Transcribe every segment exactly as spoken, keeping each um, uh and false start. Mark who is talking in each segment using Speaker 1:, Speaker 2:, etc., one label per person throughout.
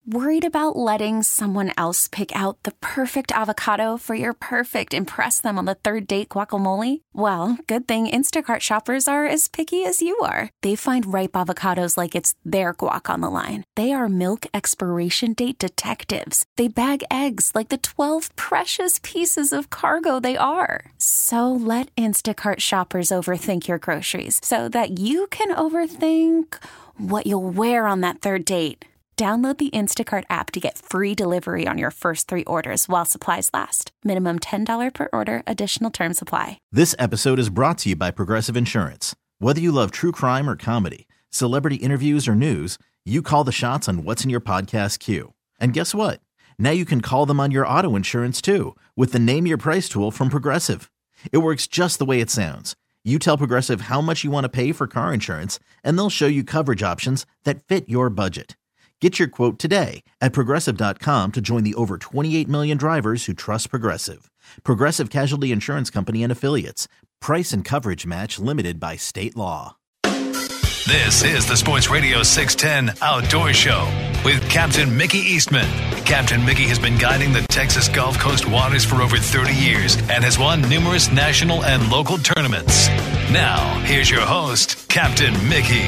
Speaker 1: Worried about letting someone else pick out the perfect avocado for your perfect impress them on the third date guacamole? Well, good thing Instacart shoppers are as picky as you are. They find ripe avocados like it's their guac on the line. They are milk expiration date detectives. They bag eggs like the twelve precious pieces of cargo they are. So let Instacart shoppers overthink your groceries so that you can overthink what you'll wear on that third date. Download the Instacart app to get free delivery on your first three orders while supplies last. Minimum ten dollars per order. Additional terms apply.
Speaker 2: This episode is brought to you by Progressive Insurance. Whether you love true crime or comedy, celebrity interviews or news, you call the shots on what's in your podcast queue. And guess what? Now you can call them on your auto insurance too with the Name Your Price tool from Progressive. It works just the way it sounds. You tell Progressive how much you want to pay for car insurance, and they'll show you coverage options that fit your budget. Get your quote today at Progressive dot com to join the over twenty-eight million drivers who trust Progressive. Progressive Casualty Insurance Company and Affiliates. Price and coverage match limited by state law.
Speaker 3: This is the Sports Radio six ten Outdoor Show with Captain Mickey Eastman. Captain Mickey has been guiding the Texas Gulf Coast waters for over thirty years and has won numerous national and local tournaments. Now, here's your host, Captain Mickey.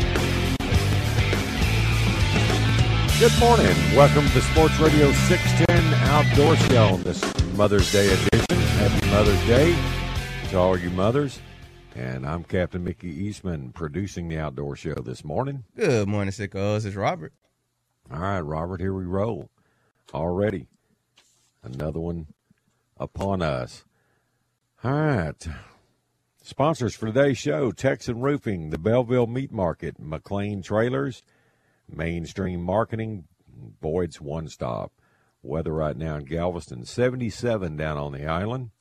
Speaker 4: Good morning. Welcome to the Sports Radio six ten Outdoor Show on this Mother's Day edition. Happy Mother's Day to all you mothers. And I'm Captain Mickey Eastman, producing the Outdoor Show this morning.
Speaker 5: Good morning, sickos. It's Robert.
Speaker 4: All right, Robert, here we roll. Already. Another one upon us. All right. Sponsors for today's show, Texan Roofing, the Belleville Meat Market, McLean Trailers, Mainstream Marketing, Boyd's One Stop. Weather right now in Galveston, seventy-seven down on the island.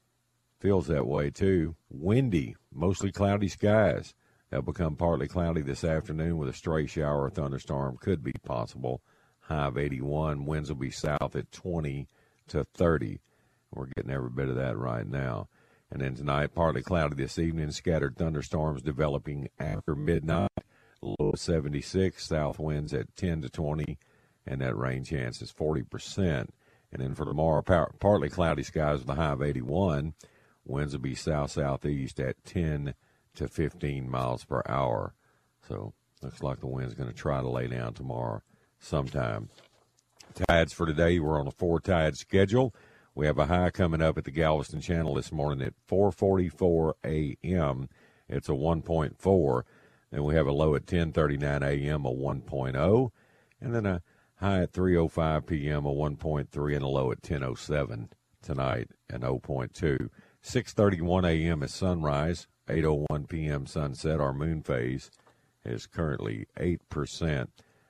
Speaker 4: Feels that way, too. Windy, mostly cloudy skies. They'll become partly cloudy this afternoon with a stray shower or thunderstorm could be possible. High of eighty-one. Winds will be south at twenty to thirty. We're getting every bit of that right now. And then tonight, partly cloudy this evening. Scattered thunderstorms developing after midnight. Low of seventy-six. South winds at ten to twenty. And that rain chance is forty percent. And then for tomorrow, partly cloudy skies with a high of eighty-one. Winds will be south-southeast at ten to fifteen miles per hour. So looks like the wind's going to try to lay down tomorrow sometime. Tides for today, we're on a four-tide schedule. We have a high coming up at the Galveston Channel this morning at four forty-four a.m. It's a one point four. Then we have a low at ten thirty-nine a.m., a one point oh. And then a high at three oh five p.m., a one point three, and a low at ten oh seven tonight, an oh point two. six thirty-one a.m. is sunrise, eight oh one p.m. sunset. Our moon phase is currently eight percent.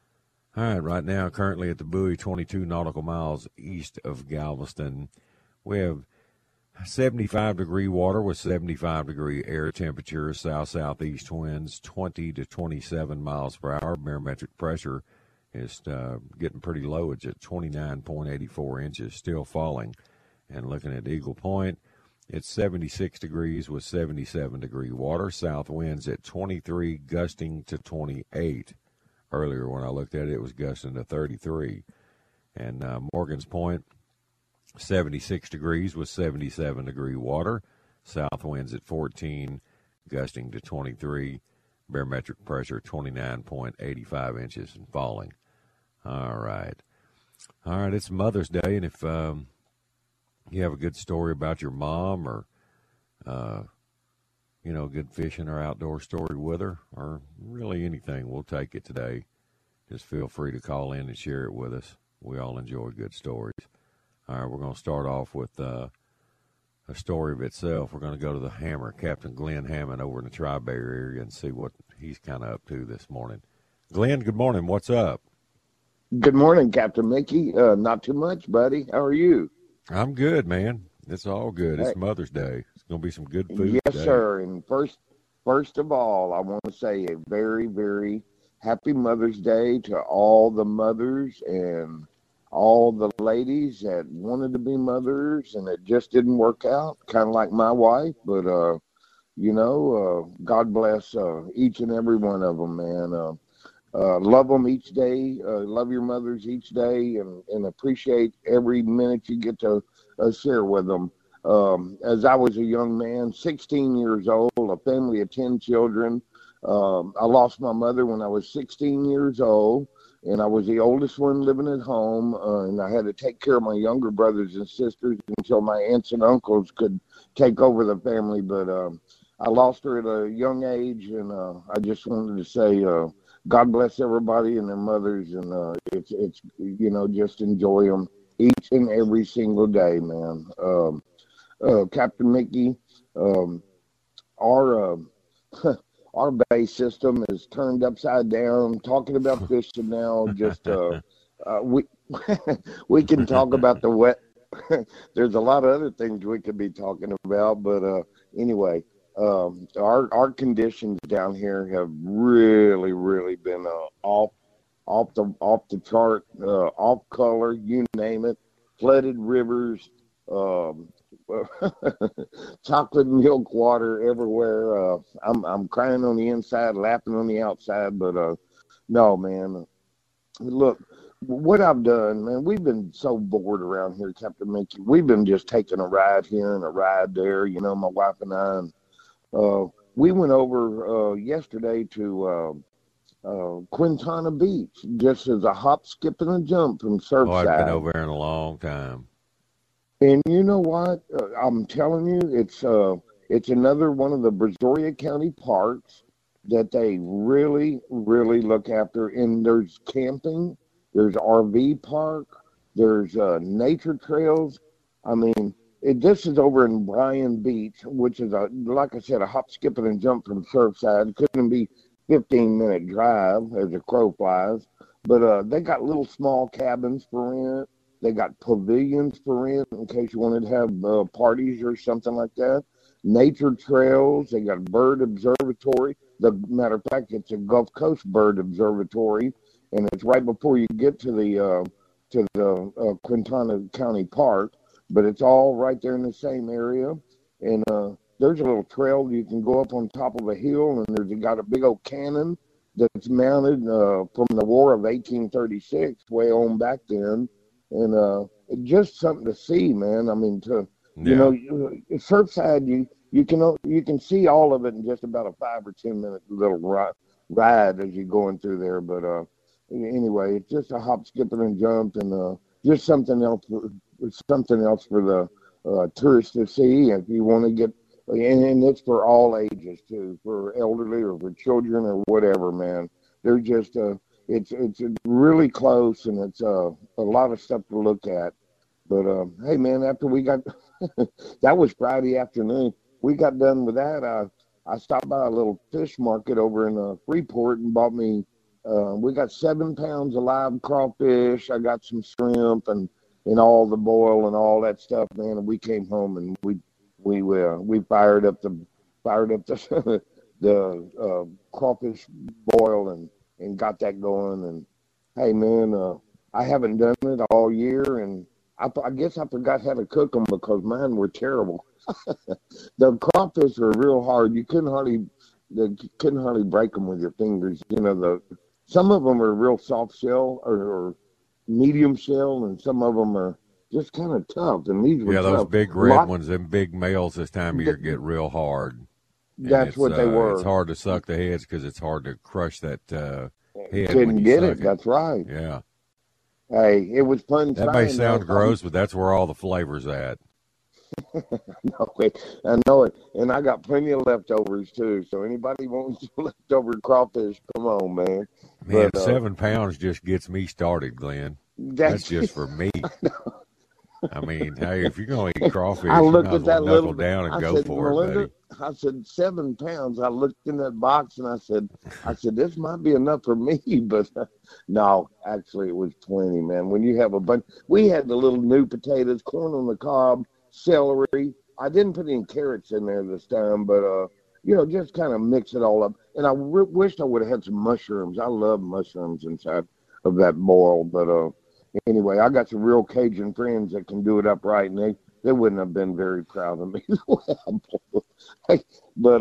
Speaker 4: All right, right now, currently at the buoy, twenty-two nautical miles east of Galveston. We have seventy-five degree water with seventy-five degree air temperature, south-southeast winds, twenty to twenty-seven miles per hour. Barometric pressure is uh, getting pretty low. It's at twenty-nine point eight four inches, still falling. And looking at Eagle Point, it's seventy-six degrees with seventy-seven degree water. South winds at twenty-three, gusting to twenty-eight. Earlier when I looked at it, it was gusting to thirty-three. And uh, Morgan's Point, seventy-six degrees with seventy-seven degree water. South winds at fourteen, gusting to twenty-three. Barometric pressure twenty-nine point eight five inches and falling. All right. All right, it's Mother's Day, and if um, you have a good story about your mom or, uh, you know, a good fishing or outdoor story with her, or really anything, we'll take it today. Just feel free to call in and share it with us. We all enjoy good stories. All right, we're going to start off with uh, a story of itself. We're going to go to the Hammer, Captain Glenn Hammond over in the Tri-Bay area, and see what he's kind of up to this morning. Glenn, good morning. What's up?
Speaker 6: Good morning, Captain Mickey. Uh, not too much, buddy. How are you?
Speaker 4: I'm good, man. It's all good. It's Mother's Day. It's going to be some good food
Speaker 6: Yes,
Speaker 4: today.
Speaker 6: sir. And first, first of all, I want to say a very, very happy Mother's Day to all the mothers and all the ladies that wanted to be mothers and it just didn't work out, kind of like my wife. But, uh, you know, uh, God bless uh, each and every one of them, man. Uh, uh, love them each day. Uh, love your mothers each day, and, and appreciate every minute you get to uh, share with them. Um, as I was a young man, sixteen years old, a family of ten children. Um, I lost my mother when I was sixteen years old, and I was the oldest one living at home, uh, and I had to take care of my younger brothers and sisters until my aunts and uncles could take over the family. But um, I lost her at a young age, and uh, I just wanted to say uh, God bless everybody and their mothers, and uh, it's, it's you know, just enjoy them each and every single day, man. Um, Uh, Captain Mickey, um, our uh, our bay system is turned upside down. Talking about fishing now, just uh, uh, we we can talk about the wet. There's a lot of other things we could be talking about, but uh, anyway, um, our our conditions down here have really, really been uh, off off the off the chart, uh, off color, you name it, flooded rivers. Um, chocolate milk water everywhere. Uh, I'm I'm crying on the inside, laughing on the outside. But uh, no, man. Look, what I've done, man. We've been so bored around here, Captain Mickey. We've been just taking a ride here and a ride there. You know, my wife and I. And, uh, we went over uh, yesterday to uh, uh, Quintana Beach, just as a hop, skip, and a jump from Surfside.
Speaker 4: Oh, I've been over there in a long time.
Speaker 6: And you know what? Uh, I'm telling you, it's uh, it's another one of the Brazoria County parks that they really, really look after. And there's camping, there's R V park, there's uh, nature trails. I mean, it, this is over in Bryan Beach, which is, a, like I said, a hop, skip, and jump from Surfside. It couldn't be fifteen minute drive as a crow flies. But uh, they got little small cabins for rent. They got pavilions for rent in case you wanted to have uh, parties or something like that. Nature trails. They got bird observatory. The matter of fact, it's a Gulf Coast Bird Observatory, and it's right before you get to the uh, to the uh, Quintana County Park. But it's all right there in the same area. And uh, there's a little trail you can go up on top of a hill, and there's got a big old cannon that's mounted uh, from the War of eighteen thirty-six, way on back then. And uh, just something to see, man. I mean, to yeah. you know, you, Surfside, you you can you can see all of it in just about a five or ten minute little ride, ride as you're going through there. But uh, anyway, it's just a hop, skip, and jump, and uh, just something else, for, something else for the uh, tourists to see. If you want to get, and, and it's for all ages too, for elderly or for children or whatever, man. They're just uh. It's it's really close, and it's uh, a lot of stuff to look at. But, um, hey, man, after we got – that was Friday afternoon. We got done with that. I, I stopped by a little fish market over in uh, Freeport and bought me uh, – we got seven pounds of live crawfish. I got some shrimp and, and all the boil and all that stuff, man. And we came home and we we uh, we fired up the fired up the, the uh, crawfish boil and – and got that going. And hey, man, uh, I haven't done it all year, and I, I guess I forgot how to cook them because mine were terrible. The crawfish are real hard. You couldn't hardly, you couldn't hardly break them with your fingers. You know, the some of them are real soft shell or, or medium shell, and some of them are just kind of tough. And these were
Speaker 4: yeah,
Speaker 6: tough.
Speaker 4: those big red
Speaker 6: Lot,
Speaker 4: ones, them big males this time of year get real hard.
Speaker 6: That's what they
Speaker 4: uh,
Speaker 6: were.
Speaker 4: It's hard to suck the heads because it's hard to crush that uh, head.
Speaker 6: Couldn't
Speaker 4: when you
Speaker 6: get
Speaker 4: suck
Speaker 6: it. That's right.
Speaker 4: Yeah.
Speaker 6: Hey, it was fun.
Speaker 4: That may sound gross, but that's where all the flavor's at.
Speaker 6: No, wait, I know it, and I got plenty of leftovers too. So anybody wants leftover crawfish, come on, man.
Speaker 4: Man,
Speaker 6: but, uh,
Speaker 4: seven pounds just gets me started, Glenn. That's, that's just for me. I mean, hey, if you're going to eat crawfish,
Speaker 6: I looked
Speaker 4: you might
Speaker 6: at that
Speaker 4: well
Speaker 6: little
Speaker 4: down and
Speaker 6: I
Speaker 4: go
Speaker 6: said,
Speaker 4: for
Speaker 6: Melinda,
Speaker 4: it, buddy.
Speaker 6: I said seven pounds. I looked in that box and I said, I said this might be enough for me, but no, actually it was plenty, man. When you have a bunch, we had the little new potatoes, corn on the cob, celery. I didn't put any carrots in there this time, but uh, you know, just kind of mix it all up. And I re- wished I would have had some mushrooms. I love mushrooms inside of that boil, but uh. Anyway, I got some real Cajun friends that can do it upright, and they, they wouldn't have been very proud of me. But, uh,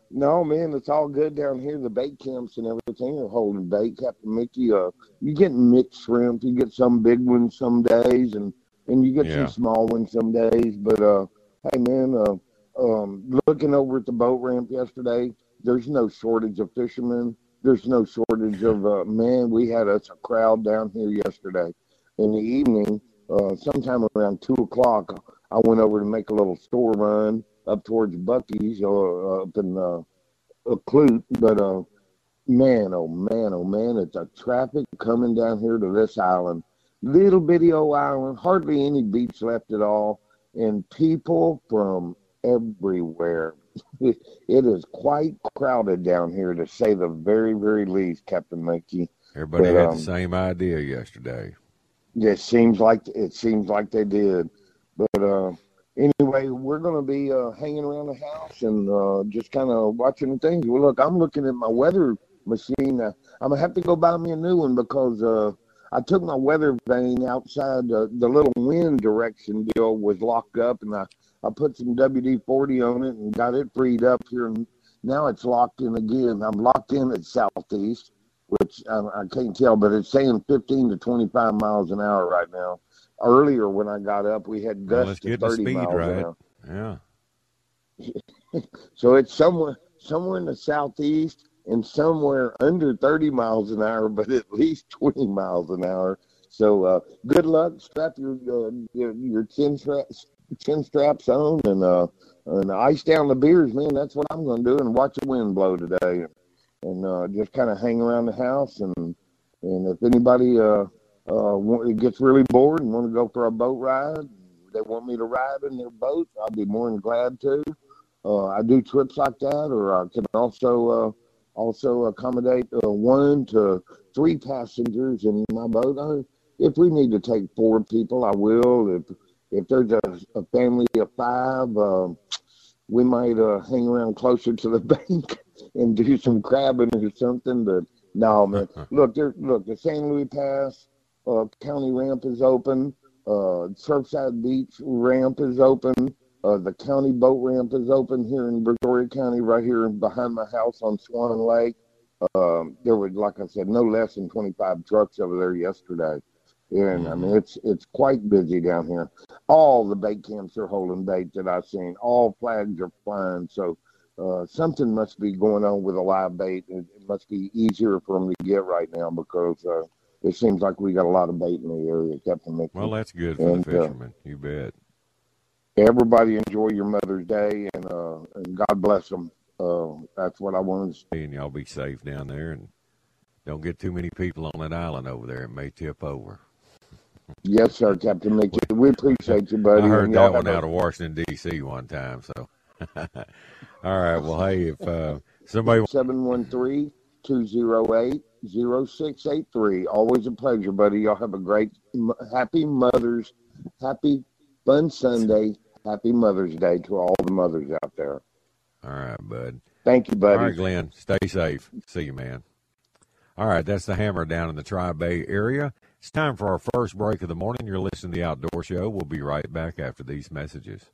Speaker 6: no, man, it's all good down here. The bait camps and everything are holding bait. Captain Mickey, uh, you get mixed shrimp. You get some big ones some days, and, and you get
Speaker 4: Yeah.
Speaker 6: some small ones some days. But, uh, hey, man, uh, um, looking over at the boat ramp yesterday, there's no shortage of fishermen. There's no shortage of, uh, man, we had us a crowd down here yesterday. In the evening, uh, sometime around two o'clock, I went over to make a little store run up towards Bucky's or uh, up in uh, a Clute. But, uh, man, oh, man, oh, man, it's a traffic coming down here to this island. Little bitty old island, hardly any beach left at all, and people from everywhere. It is quite crowded down here, to say the very, very least, Captain Mickey.
Speaker 4: Everybody
Speaker 6: But,
Speaker 4: had
Speaker 6: um,
Speaker 4: the same idea yesterday.
Speaker 6: It seems like it seems like they did. But uh, anyway, we're going to be uh, hanging around the house and uh, just kind of watching things. Well, look, I'm looking at my weather machine. Uh, I'm going to have to go buy me a new one because uh, I took my weather vane outside. Uh, the little wind direction deal was locked up, and I, I put some W D forty on it and got it freed up here. And now it's locked in again. I'm locked in at southeast, which I, I can't tell, but it's saying fifteen to twenty-five miles an hour right now. Earlier when I got up, we had
Speaker 4: Well,
Speaker 6: gusts
Speaker 4: let's
Speaker 6: to
Speaker 4: get the
Speaker 6: thirty
Speaker 4: speed
Speaker 6: miles
Speaker 4: right.
Speaker 6: an hour.
Speaker 4: Yeah.
Speaker 6: So it's somewhere somewhere in the southeast and somewhere under thirty miles an hour, but at least twenty miles an hour. So uh, good luck. Strap your uh, your, your chin straps chin straps on and uh, and ice down the beers, man. That's what I'm going to do, and watch the wind blow today, and uh, just kind of hang around the house. And and if anybody uh, uh, gets really bored and want to go for a boat ride, they want me to ride in their boat, I'll be more than glad to. Uh, I do trips like that, or I can also uh, also accommodate uh, one to three passengers in my boat. I, if we need to take four people, I will. If if there's a, a family of five, uh, we might uh, hang around closer to the bank and do some crabbing or something. But no, man. look, there. Look, the Saint Louis Pass uh, County ramp is open. Uh, Surfside Beach ramp is open. Uh, the county boat ramp is open here in Brazoria County, right here behind my house on Swan Lake. Um, there were, like I said, no less than twenty-five trucks over there yesterday. And, I mean, it's it's quite busy down here. All the bait camps are holding bait that I've seen. All flags are flying. So uh, something must be going on with a live bait. It, it must be easier for them to get right now because uh, it seems like we got a lot of bait in the area, Captain Mickey.
Speaker 4: Well, that's good for
Speaker 6: and,
Speaker 4: the fishermen. Uh, you bet.
Speaker 6: Everybody enjoy your Mother's Day, and uh, and God bless them. Uh, that's what I wanted to say.
Speaker 4: And y'all be safe down there, and don't get too many people on that island over there. It may tip over.
Speaker 6: Yes, sir, Captain Mickey. We appreciate you, buddy.
Speaker 4: I heard
Speaker 6: and y'all
Speaker 4: that one
Speaker 6: have a-
Speaker 4: out of Washington, D C one time. So, all right. Well, hey, if uh, somebody
Speaker 6: seven one three, two oh eight, oh six eight three. Always a pleasure, buddy. Y'all have a great, happy Mother's, happy, fun Sunday. Happy Mother's Day to all the mothers out there.
Speaker 4: All right, bud.
Speaker 6: Thank you, buddy.
Speaker 4: All right, Glenn. Stay safe. See you, man. All right, that's the Hammer down in the Tri-Bay area. It's time for our first break of the morning. You're listening to The Outdoor Show. We'll be right back after these messages.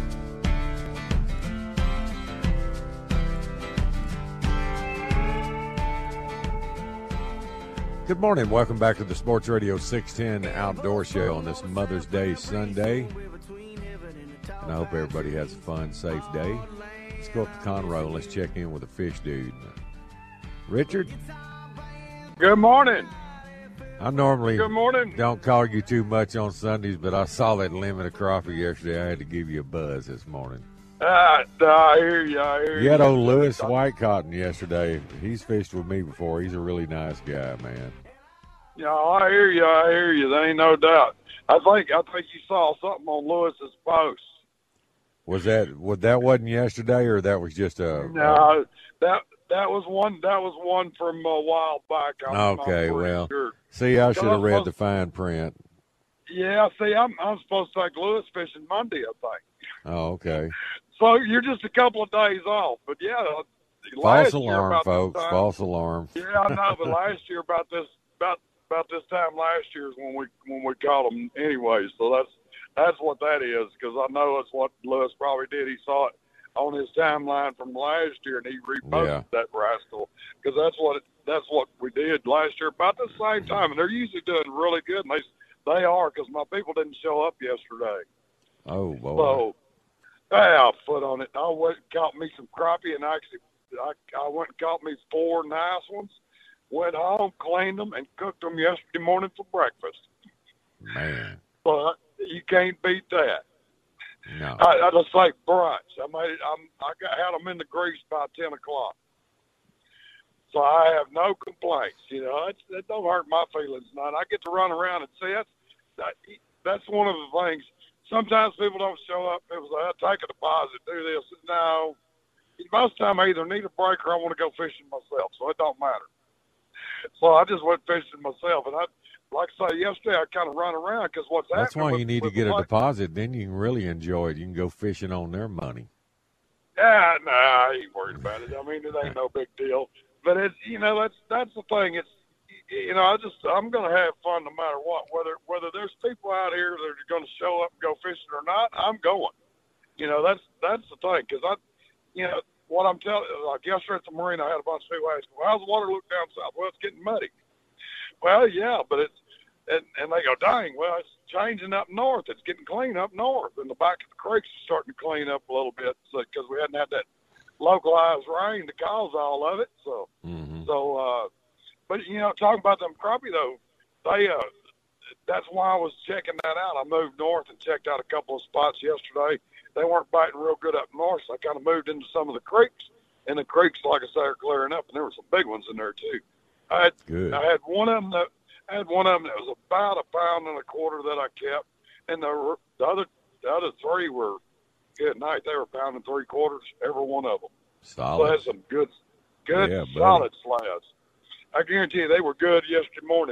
Speaker 4: Good morning. Welcome back to the Sports Radio six ten Outdoor Show on this Mother's Day Sunday. And I hope everybody has a fun, safe day. Let's go up to Conroe and let's check in with the fish dude. Richard?
Speaker 7: Good morning.
Speaker 4: I normally
Speaker 7: Good morning.
Speaker 4: don't call you too much on Sundays, but I saw that limit of crappie yesterday. I had to give you a buzz this morning.
Speaker 7: Uh, I hear you. I hear you.
Speaker 4: You had old Lewis Whitecotton yesterday. He's fished with me before. He's a really nice guy, man.
Speaker 7: Yeah, I hear you. I hear you. There ain't no doubt. I think I think you saw something on Lewis's post.
Speaker 4: Was that what that wasn't yesterday, or that was just a?
Speaker 7: No, that that was one. That was one from a while back. I'm,
Speaker 4: Okay,
Speaker 7: I'm pretty
Speaker 4: well,
Speaker 7: sure.
Speaker 4: see, I should have read
Speaker 7: supposed-
Speaker 4: the fine print.
Speaker 7: Yeah, see, I'm I'm supposed to take Lewis fishing Monday, I think.
Speaker 4: Oh, okay.
Speaker 7: So you're just a couple of days off, but yeah.
Speaker 4: False
Speaker 7: last year
Speaker 4: alarm,
Speaker 7: about this
Speaker 4: folks.
Speaker 7: time-
Speaker 4: False alarm.
Speaker 7: Yeah, I know, but last year about this about about this time last year is when we when we caught them anyway. So that's that's what that is, because I know it's what Lewis probably did. He saw it on his timeline from last year, and he reposted
Speaker 4: Yeah.
Speaker 7: that rascal because that's what it, that's what we did last year about the same time, and they're usually doing really good. And they they are because my people didn't show up yesterday.
Speaker 4: Oh boy.
Speaker 7: So I foot on it. I went and caught me some crappie, and actually I, I went and caught me four nice ones. Went home, cleaned them, and cooked them yesterday morning for breakfast.
Speaker 4: Man.
Speaker 7: But you can't beat that.
Speaker 4: No.
Speaker 7: I, I just like brunch. I made it. I'm, I got, had them in the grease by ten o'clock, so I have no complaints. You know, it, it don't hurt my feelings none. I get to run around and see that's that, that's one of the things. Sometimes people don't show up. People say, "I'll take a deposit, do this." No, most of the time I either need a break or I want to go fishing myself, so it don't matter. So I just went fishing myself, and I, like I say, yesterday I kind of run around because what's
Speaker 4: That's
Speaker 7: happening.
Speaker 4: why
Speaker 7: with,
Speaker 4: you need to
Speaker 7: with
Speaker 4: get a
Speaker 7: the,
Speaker 4: deposit. Then you can really enjoy it. You can go fishing on their money.
Speaker 7: Yeah, nah, I ain't worried about it. I mean, it ain't no big deal. But it's, you know, that's that's the thing. It's, you know, I just I'm gonna have fun no matter what. Whether whether there's people out here that are gonna show up and go fishing or not, I'm going. You know, that's that's the thing because I, you know. What I'm telling, like yesterday at the marina, I had a bunch of people ask, well, how's the water look down south? Well, it's getting muddy. Well, yeah, but it's, and, and they go, dang, well, it's changing up north. It's getting clean up north. And the back of the creeks is starting to clean up a little bit because so, we hadn't had that localized rain to cause all of it. So,
Speaker 4: Mm-hmm.
Speaker 7: so, uh, but, you know, talking about them crappie, though, they, uh, that's why I was checking that out. I moved north and checked out a couple of spots yesterday. They weren't biting real good up north, so I kind of moved into some of the creeks. And the creeks, like I say, are clearing up, and there were some big ones in there too. I had,
Speaker 4: Good.
Speaker 7: I had one of them that I had one of them that was about a pound and a quarter that I kept, and the the other the other three were good night. They were a pound and three quarters, every one of them.
Speaker 4: Solid.
Speaker 7: So I had some good, good,
Speaker 4: Yeah, buddy.
Speaker 7: solid slabs. I guarantee you, they were good yesterday morning.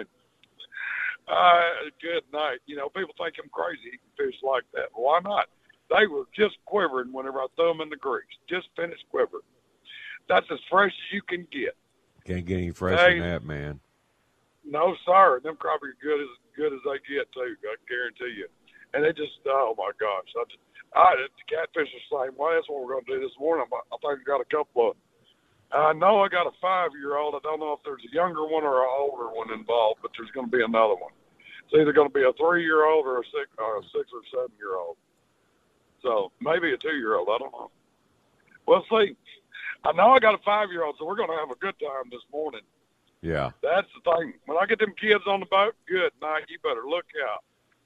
Speaker 7: Uh, good night. You know, people think I'm crazy eating fish like that. Well, why not? They were just quivering whenever I threw them in the grease. Just finished quivering. That's as fresh as you can get.
Speaker 4: Can't get any fresher
Speaker 7: Hey.
Speaker 4: than that, man.
Speaker 7: No, sir. Them crappie are good as good as they get, too. I guarantee you. And they just, oh, my gosh. I, just, I the catfish are the same way. That's what we're going to do this morning. I, I think I got a couple of, I know I got a five-year-old. I don't know if there's a younger one or an older one involved, but there's going to be another one. It's either going to be a three-year-old or a six, or a six or seven-year-old. So maybe a two-year-old. I don't know. We'll see. I know I got a five-year-old, so we're going to have a good time this morning.
Speaker 4: Yeah.
Speaker 7: That's the thing. When I get them kids on the boat, good night. You better look out.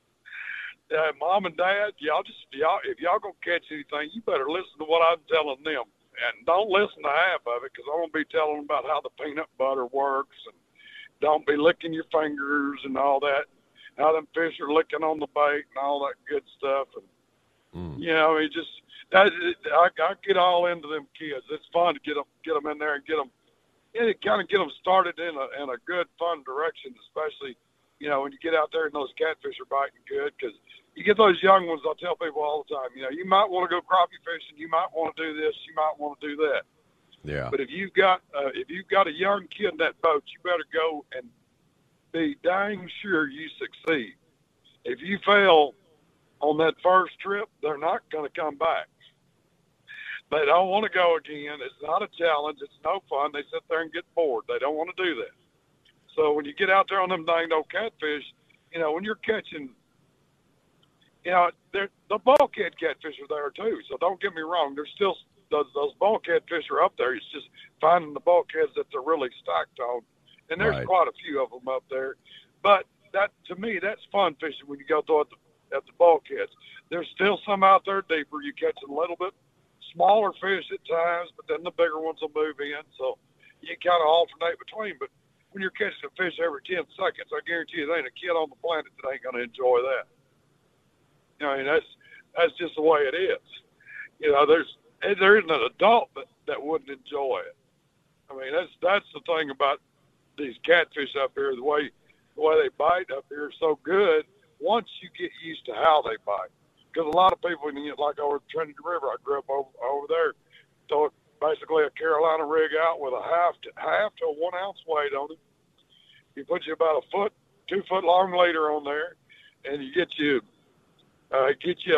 Speaker 7: Uh, Mom and Dad, y'all just y'all if y'all gonna catch anything, you better listen to what I'm telling them, and don't listen to half of it because I'm gonna be telling them about how the peanut butter works, and don't be licking your fingers and all that. How them fish are licking on the bait and all that good stuff, and
Speaker 4: Mm.
Speaker 7: you know, it just that I, I get all into them kids. It's fun to get them get them in there and get them. It kind of get them started in a in a good, fun direction, especially, you know, when you get out there and those catfish are biting good. Because you get those young ones, I tell people all the time, you know, you might want to go crappie fishing, you might want to do this, you might want to do that.
Speaker 4: Yeah.
Speaker 7: But if you've got uh, if you've got a young kid in that boat, you better go and be dang sure you succeed. If you fail on that first trip, they're not going to come back. They don't want to go again. It's not a challenge. It's no fun. They sit there and get bored. They don't want to do that. So when you get out there on them dang old catfish, you know, when you're catching, you know, the bulkhead catfish are there too. So don't get me wrong. There's still those, those bulkhead fish are up there. It's just finding the bulkheads that they're really stacked on. And there's
Speaker 4: Right.
Speaker 7: quite a few of them up there. But that, to me, that's fun fishing when you go through at the at the bulkheads. There's still some out there deeper. You catch a little bit smaller fish at times, but then the bigger ones will move in. So you kind of alternate between. But when you're catching a fish every ten seconds, I guarantee you there ain't a kid on the planet that ain't going to enjoy that. You know, I mean, that's, that's just the way it is. You know, there's, there isn't an adult that, that wouldn't enjoy it. I mean, that's, that's the thing about these catfish up here, the way, the way they bite up here is so good. Once you get used to how they bite, because a lot of people, you know, like over the Trinity River, I grew up over, over there, so basically a Carolina rig out with a half to half to a one ounce weight on it. You put you about a foot, two foot long leader on there, and you get you, uh, get you a,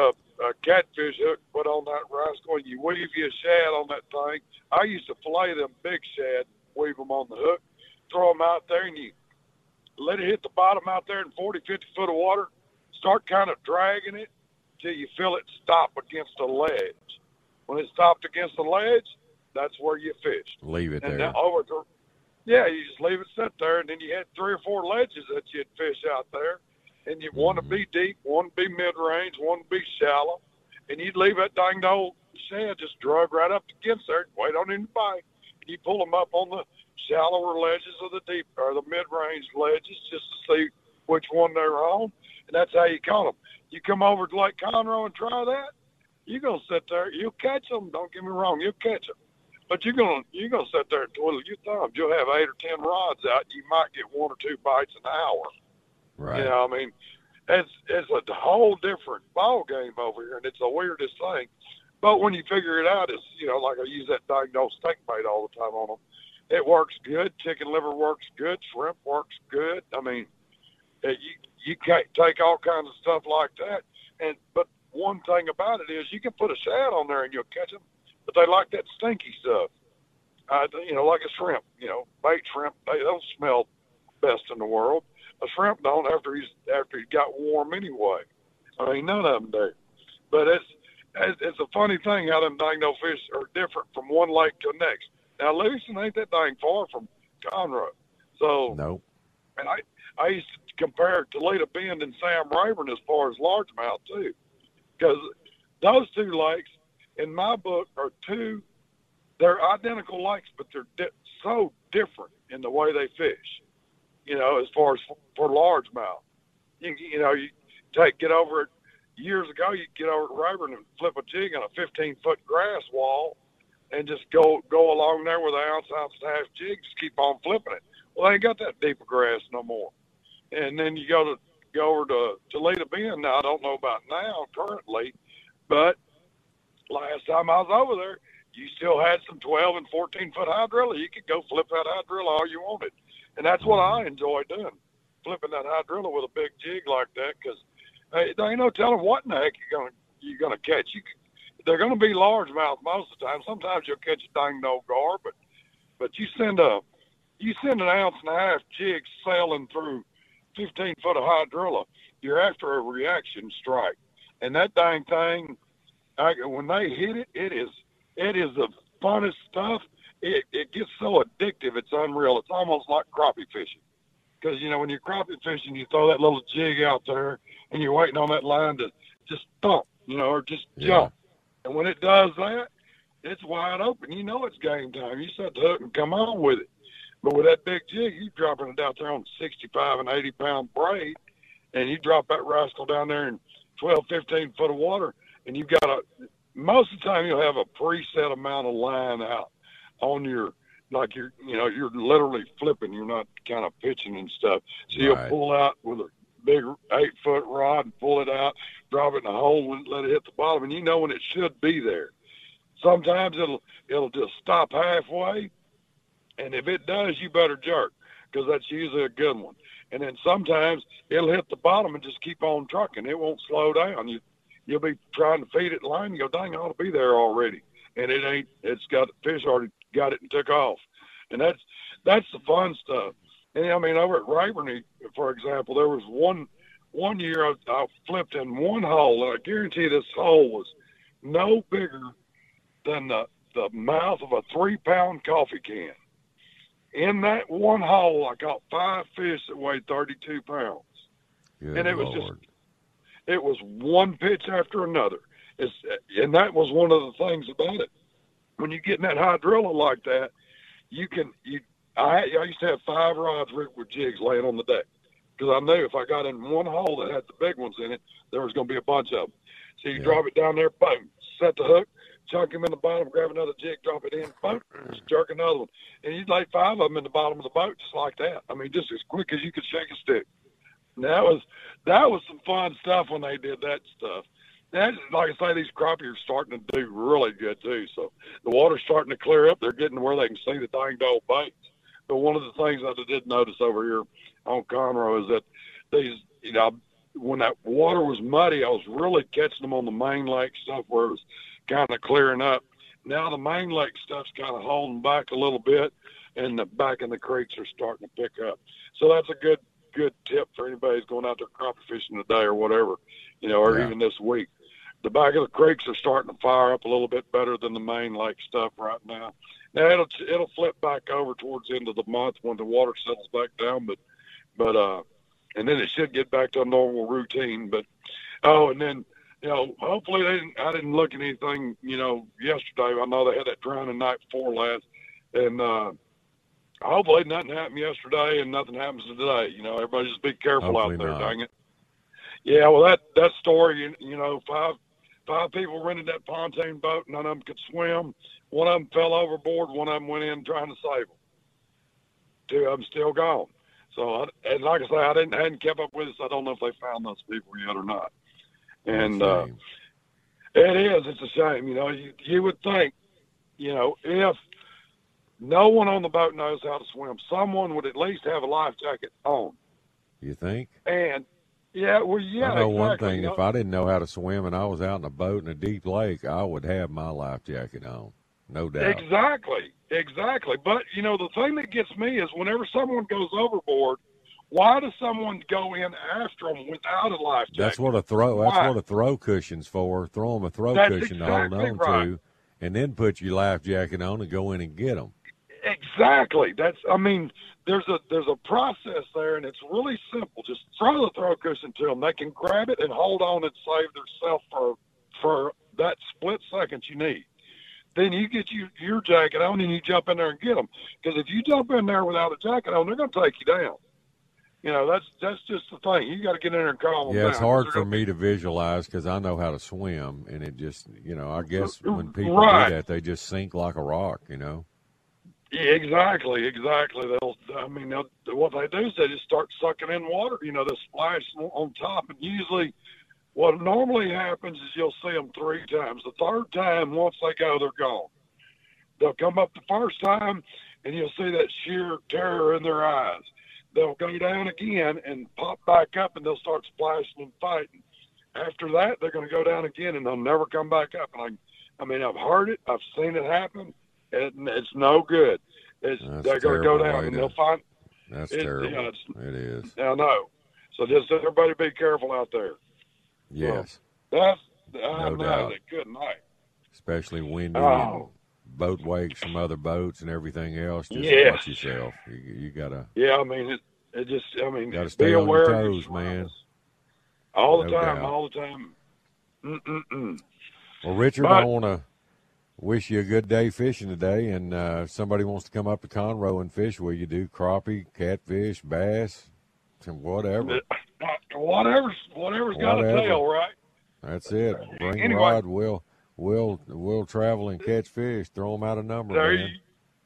Speaker 7: a catfish hook, put on that rascal, and you weave your shad on that thing. I used to fillet them big shad, weave them on the hook, throw them out there, and you let it hit the bottom out there in forty, fifty foot of water. Start kind of dragging it till you feel it stop against a ledge. When it stopped against the ledge, that's where you fished.
Speaker 4: Leave it
Speaker 7: and
Speaker 4: there.
Speaker 7: Then over to, yeah, you just leave it sit there, and then you had three or four ledges that you'd fish out there. And you mm-hmm. want to be deep, one to be mid-range, one to be shallow. And you'd leave that dang old shad just drug right up against there, wait on him to bite. And you pull them up on the shallower ledges of the deep or the mid-range ledges just to see which one they're on. And that's how you caught them. You come over to Lake Conroe and try that, you're going to sit there. You'll catch them. Don't get me wrong. You'll catch them. But you're going to you're gonna sit there and twiddle your thumbs. You'll have eight or ten rods out. You might get one or two bites an hour.
Speaker 4: Right.
Speaker 7: You know, I mean, it's it's a whole different ball game over here, and it's the weirdest thing. But when you figure it out, it's, you know, like I use that diagnosed steak bait all the time on them. It works good. Chicken liver works good. Shrimp works good. I mean, it, you you can't take all kinds of stuff like that. And but one thing about it is you can put a shad on there and you'll catch them, but they like that stinky stuff. Uh, you know, like a shrimp. You know, bait shrimp, they don't smell best in the world. A shrimp don't after he's after he got warm anyway. I mean, none of them do. But it's it's, it's a funny thing how them dang no fish are different from one lake to the next. Now, Lewiston ain't that dang far from Conroe. So,
Speaker 4: nope.
Speaker 7: And I I used to compare Toledo Bend and Sam Rayburn as far as largemouth too, because those two lakes, in my book, are two. They're identical lakes, but they're di- so different in the way they fish. You know, as far as for, for largemouth, you you know, you take get over it. Years ago, you get over at Rayburn and flip a jig on a fifteen foot grass wall, and just go go along there with an ounce, ounce and a half jig. Just keep on flipping it. Well, they ain't got that deep of grass no more. And then you go to go over to Toledo Bend. Now I don't know about now currently, but last time I was over there, you still had some twelve and fourteen foot hydrilla. You could go flip that hydrilla all you wanted. And that's what I enjoy doing, flipping that hydrilla with a big jig like that, because hey, there ain't no telling what in the heck you're gonna you're gonna catch. You can, they're gonna be largemouth most of the time. Sometimes you'll catch a dang no gar, but but you send a you send an ounce and a half jig sailing through fifteen foot of hydrilla, you're after a reaction strike, and that dang thing, I, when they hit it, it is it is the funnest stuff. It, it gets so addictive, it's unreal. It's almost like crappie fishing. Because, you know, when you're crappie fishing, you throw that little jig out there, and you're waiting on that line to just thump, you know, or just
Speaker 4: yeah.
Speaker 7: jump. And when it does that, it's wide open. You know it's game time. You set the hook and come on with it. But with that big jig, you're dropping it out there on sixty-five and eighty pound braid, and you drop that rascal down there in twelve, fifteen foot of water, and you've got a – most of the time you'll have a preset amount of line out on your, like you're, you know, you're literally flipping. You're not kind of pitching and stuff. So you'll
Speaker 4: right.
Speaker 7: pull out with a big eight foot rod and pull it out, drop it in a hole and let it hit the bottom. And you know when it should be there. Sometimes it'll, it'll just stop halfway. And if it does, you better jerk, because that's usually a good one. And then sometimes it'll hit the bottom and just keep on trucking. It won't slow down. You, you'll be trying to feed it line. You go, dang, I ought to be there already. And it ain't, it's got, fish already got it and took off. And that's, that's the fun stuff. And I mean, over at Rayburn, for example, there was one, one year I, I flipped in one hole, and I guarantee this hole was no bigger than the, the mouth of a three pound coffee can. In that one hole, I caught five fish that weighed thirty-two pounds.
Speaker 4: Good
Speaker 7: and it was
Speaker 4: Lord.
Speaker 7: just, it was one pitch after another. It's, and that was one of the things about it. When you get in that hydrilla like that, you can, you, I, I used to have five rods rigged with jigs laying on the deck, because I knew if I got in one hole that had the big ones in it, there was going to be a bunch of them. So you
Speaker 4: yeah.
Speaker 7: drop it down there, boom, set the hook, chunk him in the bottom, grab another jig, drop it in, boom, just jerk another one. And you'd lay five of them in the bottom of the boat just like that. I mean, just as quick as you could shake a stick. And that was, that was some fun stuff when they did that stuff. And like I say, these crappie are starting to do really good too. So the water's starting to clear up. They're getting to where they can see the dang old baits. But one of the things that I did notice over here on Conroe is that these, you know, when that water was muddy, I was really catching them on the main lake stuff where it was kind of clearing up. Now the main lake stuff's kind of holding back a little bit, and the back in the creeks are starting to pick up. So that's a good good tip for anybody who's going out there crappie fishing today or whatever, you know, or
Speaker 4: yeah.
Speaker 7: even this week. The back of the creeks are starting to fire up a little bit better than the main lake stuff right now. Now it'll it'll flip back over towards the end of the month when the water settles back down, but but uh, and then it should get back to a normal routine. But oh, and then you know, hopefully they didn't. I didn't look at anything, you know, yesterday. I know they had that drowning night before last, and uh, hopefully nothing happened yesterday and nothing happens today. You know, everybody just be careful
Speaker 4: Hopefully
Speaker 7: out there.
Speaker 4: not.
Speaker 7: Dang it. Yeah, well that that story, you, you know, five. Five people rented that pontoon boat. None of them could swim. One of them fell overboard. One of them went in trying to save them. Two of them still gone. So, I, and like I say, I didn't hadn't kept up with it. So I don't know if they found those people yet or not. And uh, it is. It's a shame. You know, you, you would think, you know, if no one on the boat knows how to swim, someone would at least have a life jacket on.
Speaker 4: You think?
Speaker 7: And yeah, well, yeah.
Speaker 4: I know
Speaker 7: exactly.
Speaker 4: one thing.
Speaker 7: You know?
Speaker 4: If I didn't know how to swim and I was out in a boat in a deep lake, I would have my life jacket on, no doubt.
Speaker 7: Exactly, exactly. But you know, the thing that gets me is whenever someone goes overboard, why does someone go in after them without a life jacket?
Speaker 4: That's what a throw. That's
Speaker 7: Why?
Speaker 4: what a throw cushion's for. Throw them a throw
Speaker 7: That's
Speaker 4: cushion
Speaker 7: exactly
Speaker 4: to hold on
Speaker 7: right.
Speaker 4: to, and then put your life jacket on and go in and get them.
Speaker 7: Exactly. That's. I mean, there's a there's a process there, and it's really simple. Just throw the throw cushion to them. They can grab it and hold on and save themselves for for that split second you need. Then you get you, your jacket on and you jump in there and get them. Because if you jump in there without a jacket on, they're going to take you down. You know, that's that's just the thing. You got to get in there and calm them
Speaker 4: Yeah,
Speaker 7: down.
Speaker 4: it's hard
Speaker 7: They're
Speaker 4: for
Speaker 7: gonna
Speaker 4: me
Speaker 7: be-
Speaker 4: to visualize because I know how to swim, and it just, you know, I guess when people
Speaker 7: Right.
Speaker 4: do that, they just sink like a rock, you know.
Speaker 7: Yeah, exactly, exactly. They'll, I mean, they'll, what they do is they just start sucking in water. You know, they splash on top, and usually, what normally happens is you'll see them three times. The third time, once they go, they're gone. They'll come up the first time, and you'll see that sheer terror in their eyes. They'll go down again and pop back up, and they'll start splashing and fighting. After that, they're going to go down again, and they'll never come back up. And I, I mean, I've heard it. I've seen it happen. And it's no good. It's,
Speaker 4: That's
Speaker 7: they're going to go down
Speaker 4: way
Speaker 7: and
Speaker 4: to-
Speaker 7: they'll find.
Speaker 4: That's
Speaker 7: it,
Speaker 4: terrible.
Speaker 7: You know, it's,
Speaker 4: It is.
Speaker 7: I know. So just everybody be careful out there.
Speaker 4: Yes,
Speaker 7: That's I
Speaker 4: No
Speaker 7: know.
Speaker 4: doubt.
Speaker 7: That good night.
Speaker 4: especially windy
Speaker 7: Oh.
Speaker 4: and boat wakes from other boats and everything else. Just
Speaker 7: Yes.
Speaker 4: watch yourself. You, you gotta.
Speaker 7: Yeah, I mean, it, it just, I mean,
Speaker 4: Gotta
Speaker 7: be
Speaker 4: stay on
Speaker 7: aware
Speaker 4: your
Speaker 7: of
Speaker 4: toes, man.
Speaker 7: All the
Speaker 4: No
Speaker 7: time,
Speaker 4: doubt.
Speaker 7: all the time. Mm-mm-mm.
Speaker 4: Well, Richard,
Speaker 7: But-
Speaker 4: I want to wish you a good day fishing today. And uh, if somebody wants to come up to Conroe and fish, will you do crappie, catfish, bass, and whatever?
Speaker 7: Whatever's, whatever's got a
Speaker 4: Whatever.
Speaker 7: tail, right?
Speaker 4: That's it. Bring
Speaker 7: Anyway.
Speaker 4: rod. We'll we'll we'll travel and catch fish. Throw them out a number,
Speaker 7: There
Speaker 4: man.
Speaker 7: you,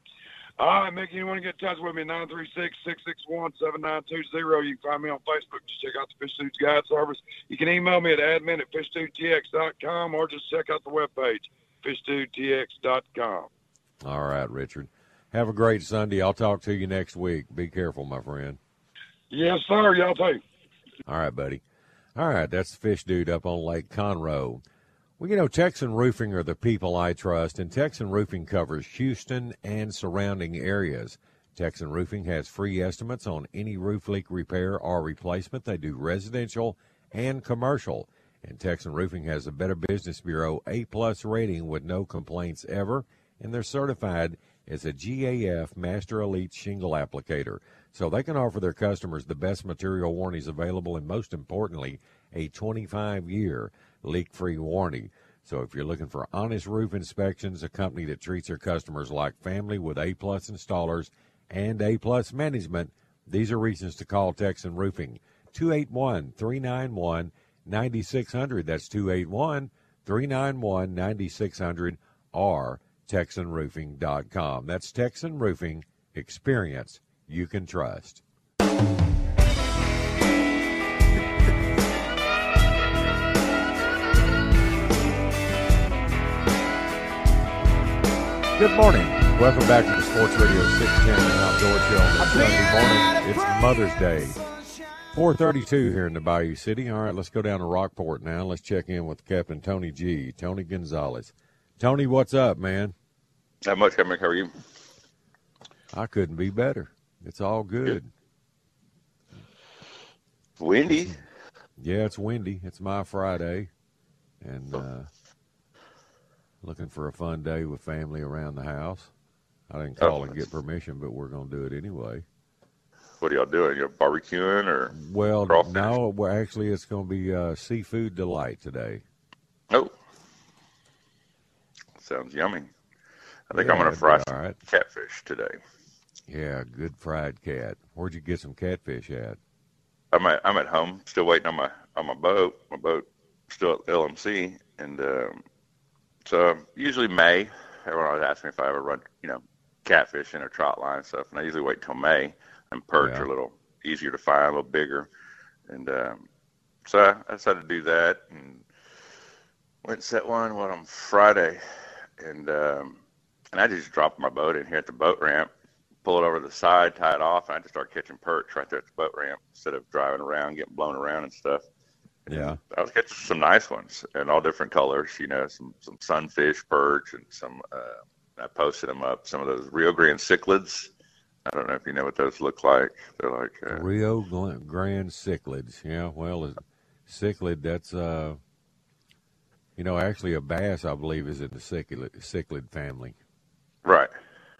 Speaker 7: all right, Mickey, you want to get in touch with me, nine three six, six six one, seven nine two zero. You can find me on Facebook. Just check out the Fish Dudes Guide Service. You can email me at admin at fish dude t x dot com or just check out the webpage, fish dude t x dot com.
Speaker 4: All right, Richard. Have a great Sunday. I'll talk to you next week. Be careful, my friend.
Speaker 7: Yes, sir. Y'all too.
Speaker 4: All right, buddy. All right, that's the Fish Dude up on Lake Conroe. Well, you know, Texan Roofing are the people I trust, and Texan Roofing covers Houston and surrounding areas. Texan Roofing has free estimates on any roof leak repair or replacement. They do residential and commercial. And Texan Roofing has a Better Business Bureau A-plus rating with no complaints ever, and they're certified as a G A F Master Elite Shingle Applicator. So they can offer their customers the best material warranties available, and most importantly, a twenty-five year leak-free warranty. So if you're looking for honest roof inspections, a company that treats their customers like family with A-plus installers and A-plus management, these are reasons to call Texan Roofing. two eight one, three nine one, nine six zero zero. That's two eight one, three nine one, nine six zero zero or texan roofing dot com. That's Texan Roofing, experience you can trust. Good morning. Welcome back to the Sports Radio six ten Outdoor Show on this Sunday morning. It's Mother's Day. four thirty-two here in the Bayou City. All right, let's go down to Rockport now. Let's check in with Captain Tony G, Tony Gonzalez. Tony, what's up, man?
Speaker 8: Not much, Captain. How are you?
Speaker 4: I couldn't be better. It's all good.
Speaker 8: good. Windy.
Speaker 4: Yeah, it's windy. It's my Friday. And uh, looking for a fun day with family around the house. I didn't call oh, and get permission, but we're going to do it anyway.
Speaker 8: What are y'all doing? You barbecuing or?
Speaker 4: Well, crawfish? no. Well, actually, it's going to be uh, seafood delight today.
Speaker 8: Oh, sounds yummy. I think
Speaker 4: yeah,
Speaker 8: I'm going to fry some
Speaker 4: right.
Speaker 8: catfish today.
Speaker 4: Yeah, good fried cat. Where'd you get some catfish at?
Speaker 8: I'm at I'm at home, still waiting on my on my boat. My boat still at L M C, and um, so usually May. Everyone always asks me if I ever run, you know, catfish in a trot line and stuff, and I usually wait till May. And perch
Speaker 4: yeah.
Speaker 8: are a little easier to find, a little bigger, and um, so I, I decided to do that, and went and set one what on Friday, and um, and I just dropped my boat in here at the boat ramp, pull it over to the side, tie it off, and I just started catching perch right there at the boat ramp instead of driving around, getting blown around and stuff. And
Speaker 4: yeah,
Speaker 8: I was catching some nice ones in all different colors, you know, some some sunfish, perch, and some. Uh, I posted them up. Some of those Rio Grande cichlids. I don't know if you know what those look like. They're like uh,
Speaker 4: Rio Grande cichlids. Yeah, well, cichlid. That's uh, you know, actually a bass, I believe, is in the cichlid, cichlid family.
Speaker 8: Right,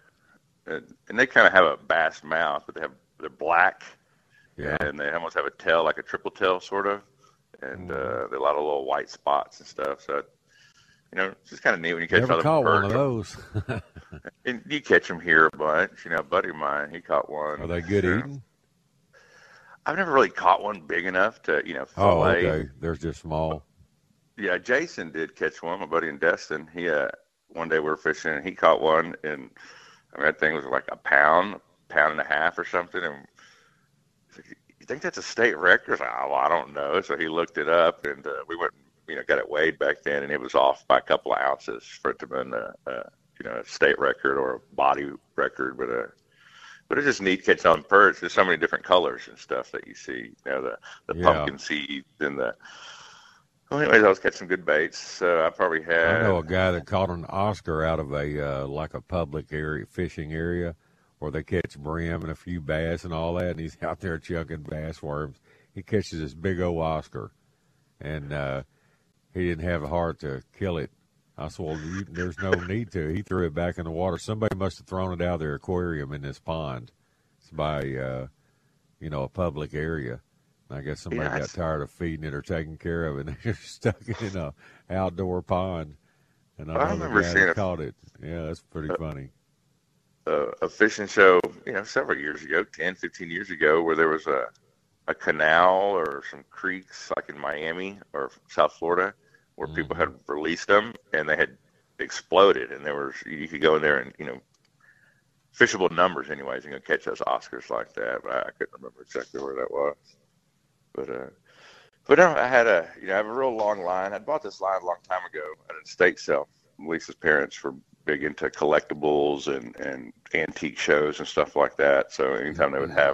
Speaker 8: and, and they kind of have a bass mouth, but they have they're black,
Speaker 4: yeah,
Speaker 8: and they almost have a tail like a triple tail, sort of, and mm. uh, there are a lot of little white spots and stuff. So, you know, it's just kind of neat when you catch
Speaker 4: Never
Speaker 8: other
Speaker 4: caught
Speaker 8: birds.
Speaker 4: one of those.
Speaker 8: And you catch them here a bunch. You know, a buddy of mine, he caught one.
Speaker 4: Are they good
Speaker 8: sure.
Speaker 4: eating?
Speaker 8: I've never really caught one big enough to, you know,
Speaker 4: Oh,
Speaker 8: fillet.
Speaker 4: okay. They're just small.
Speaker 8: Yeah, Jason did catch one, my buddy in Destin. He, uh, one day we were fishing, and he caught one, and I mean, that thing was like a pound, pound and a half or something. And he's like, you think that's a state record? I was like, oh, well, I don't know. So he looked it up, and uh, we went, you know, got it weighed back then, and it was off by a couple of ounces for it to have been a, a you know, a state record or a body record. But uh, but it's just neat catching on perch. There's so many different colors and stuff that you see. You know, the the
Speaker 4: yeah.
Speaker 8: pumpkin seed and the. Well, anyways, I was catching some good baits. So I probably had.
Speaker 4: I know a guy that caught an Oscar out of a uh, like a public area fishing area, where they catch brim and a few bass and all that, and he's out there chucking bass worms. He catches this big old Oscar, and uh, he didn't have a heart to kill it. I said, well, you, there's no need to. He threw it back in the water. Somebody must have thrown it out of their aquarium in this pond. It's by, uh, you know, a public area. I guess somebody
Speaker 8: yeah,
Speaker 4: got tired of feeding it or taking care of it, and they just stuck it in a outdoor pond. And I,
Speaker 8: I
Speaker 4: know
Speaker 8: remember
Speaker 4: the guy
Speaker 8: seeing
Speaker 4: that
Speaker 8: it.
Speaker 4: caught it. Yeah, that's pretty
Speaker 8: uh,
Speaker 4: funny.
Speaker 8: Uh, a fishing show, you know, several years ago, ten, fifteen years ago, where there was a, a canal or some creeks, like in Miami or South Florida, where mm-hmm. people had released them, and they had exploded, and there was, you could go in there and, you know, fishable numbers anyways, you know, catch those Oscars like that, but I, I couldn't remember exactly where that was. But, uh, but no, I had a, you know, I have a real long line. I bought this line a long time ago at an estate sale. Lisa's parents were big into collectibles and, and antique shows and stuff like that, so anytime they would have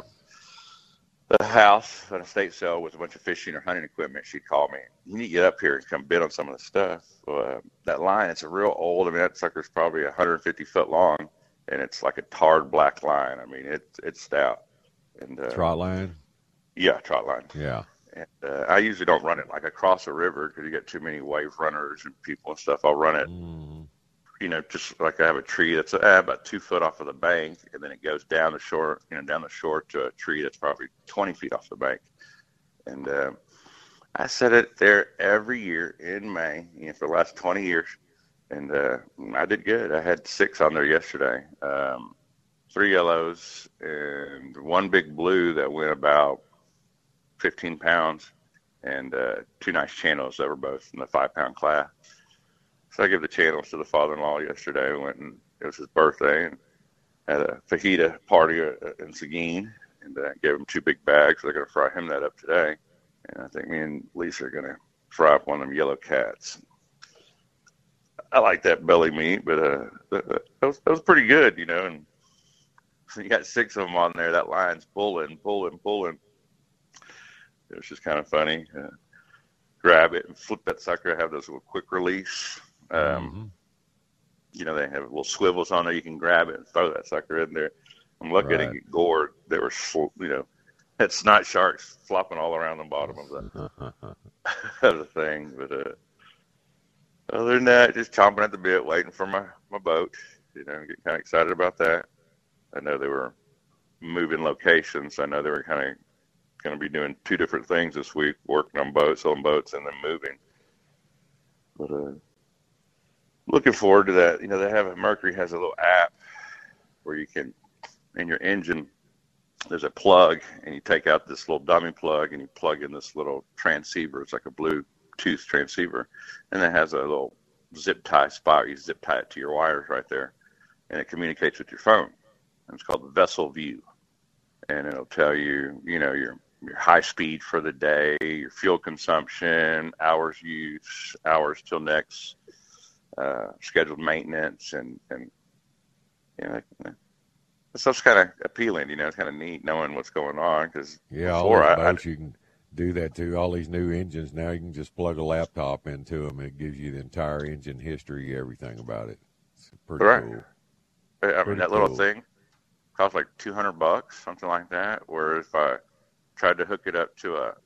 Speaker 8: the house, an estate sale with a bunch of fishing or hunting equipment, she'd call me. You need to get up here and come bid on some of the stuff. Well, uh, that line, it's a real old, I mean, that sucker's probably one hundred fifty foot long, and it's like a tarred black line. I mean, it's it's stout. And uh,
Speaker 4: Trot line?
Speaker 8: Yeah, trot line.
Speaker 4: Yeah.
Speaker 8: And uh, I usually don't run it like across a river because you get too many wave runners and people and stuff. I'll run it, mm. you know, just like I have a tree that's uh, about two foot off of the bank, and then it goes down the shore, you know, down the shore to a tree that's probably twenty feet off the bank. And uh, I set it there every year in May, you know, for the last twenty years. And uh, I did good. I had six on there yesterday, um, three yellows and one big blue that went about fifteen pounds, and uh, two nice channels that were both in the five pound class. So I gave the channels to the father-in-law yesterday. We went and it was his birthday and had a fajita party in Seguin, and uh, gave him two big bags. So they're going to fry him that up today. And I think me and Lisa are going to fry up one of them yellow cats. I like that belly meat, but uh, that, was, that was pretty good, you know. And so you got six of them on there. That line's pulling, pulling, pulling. It was just kind of funny. Uh, grab it and flip that sucker. Have those little quick release. Um, mm-hmm. You know, they have little swivels on there. You can grab it and throw that sucker in there. I'm looking right. at it get gored. They were, you know, had snot sharks flopping all around the bottom of the, of the thing. But uh, other than that, just chomping at the bit, waiting for my, my boat. You know, getting kind of excited about that. I know they were moving locations. I know they were kind of going to be doing two different things this week, working on boats, on boats, and then moving. But uh, looking forward to that. You know, they have, Mercury has a little app where you can, in your engine, there's a plug, and you take out this little dummy plug, and you plug in this little transceiver. It's like a Bluetooth transceiver, and it has a little zip tie spot. You zip tie it to your wires right there, and it communicates with your phone. And it's called Vessel View, and it'll tell you, you know, your your high speed for the day, your fuel consumption, hours use, hours till next uh, scheduled maintenance, and and you know. So it's kind of appealing, you know. It's kind of neat knowing what's going on. Cause
Speaker 4: yeah, all these boats you can do that too. All these new engines now, you can just plug a laptop into them, and it gives you the entire engine history, everything about it. It's pretty
Speaker 8: right.
Speaker 4: cool.
Speaker 8: I mean,
Speaker 4: pretty
Speaker 8: that
Speaker 4: cool.
Speaker 8: little thing costs like two hundred bucks, something like that. Whereas if I tried to hook it up to a,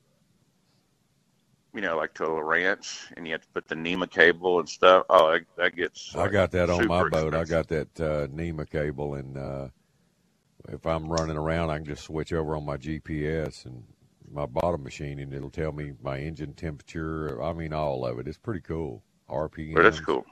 Speaker 8: you know, like to a ranch, and you have to put the NEMA cable and stuff. Oh, that, that gets.
Speaker 4: I got that on my boat.
Speaker 8: Expensive.
Speaker 4: I got that uh, NEMA cable, and uh, if I'm running around, I can just switch over on my G P S and my bottom machine, and it'll tell me my engine temperature. I mean, all of it. It's pretty cool. R P M.
Speaker 8: But it's cool.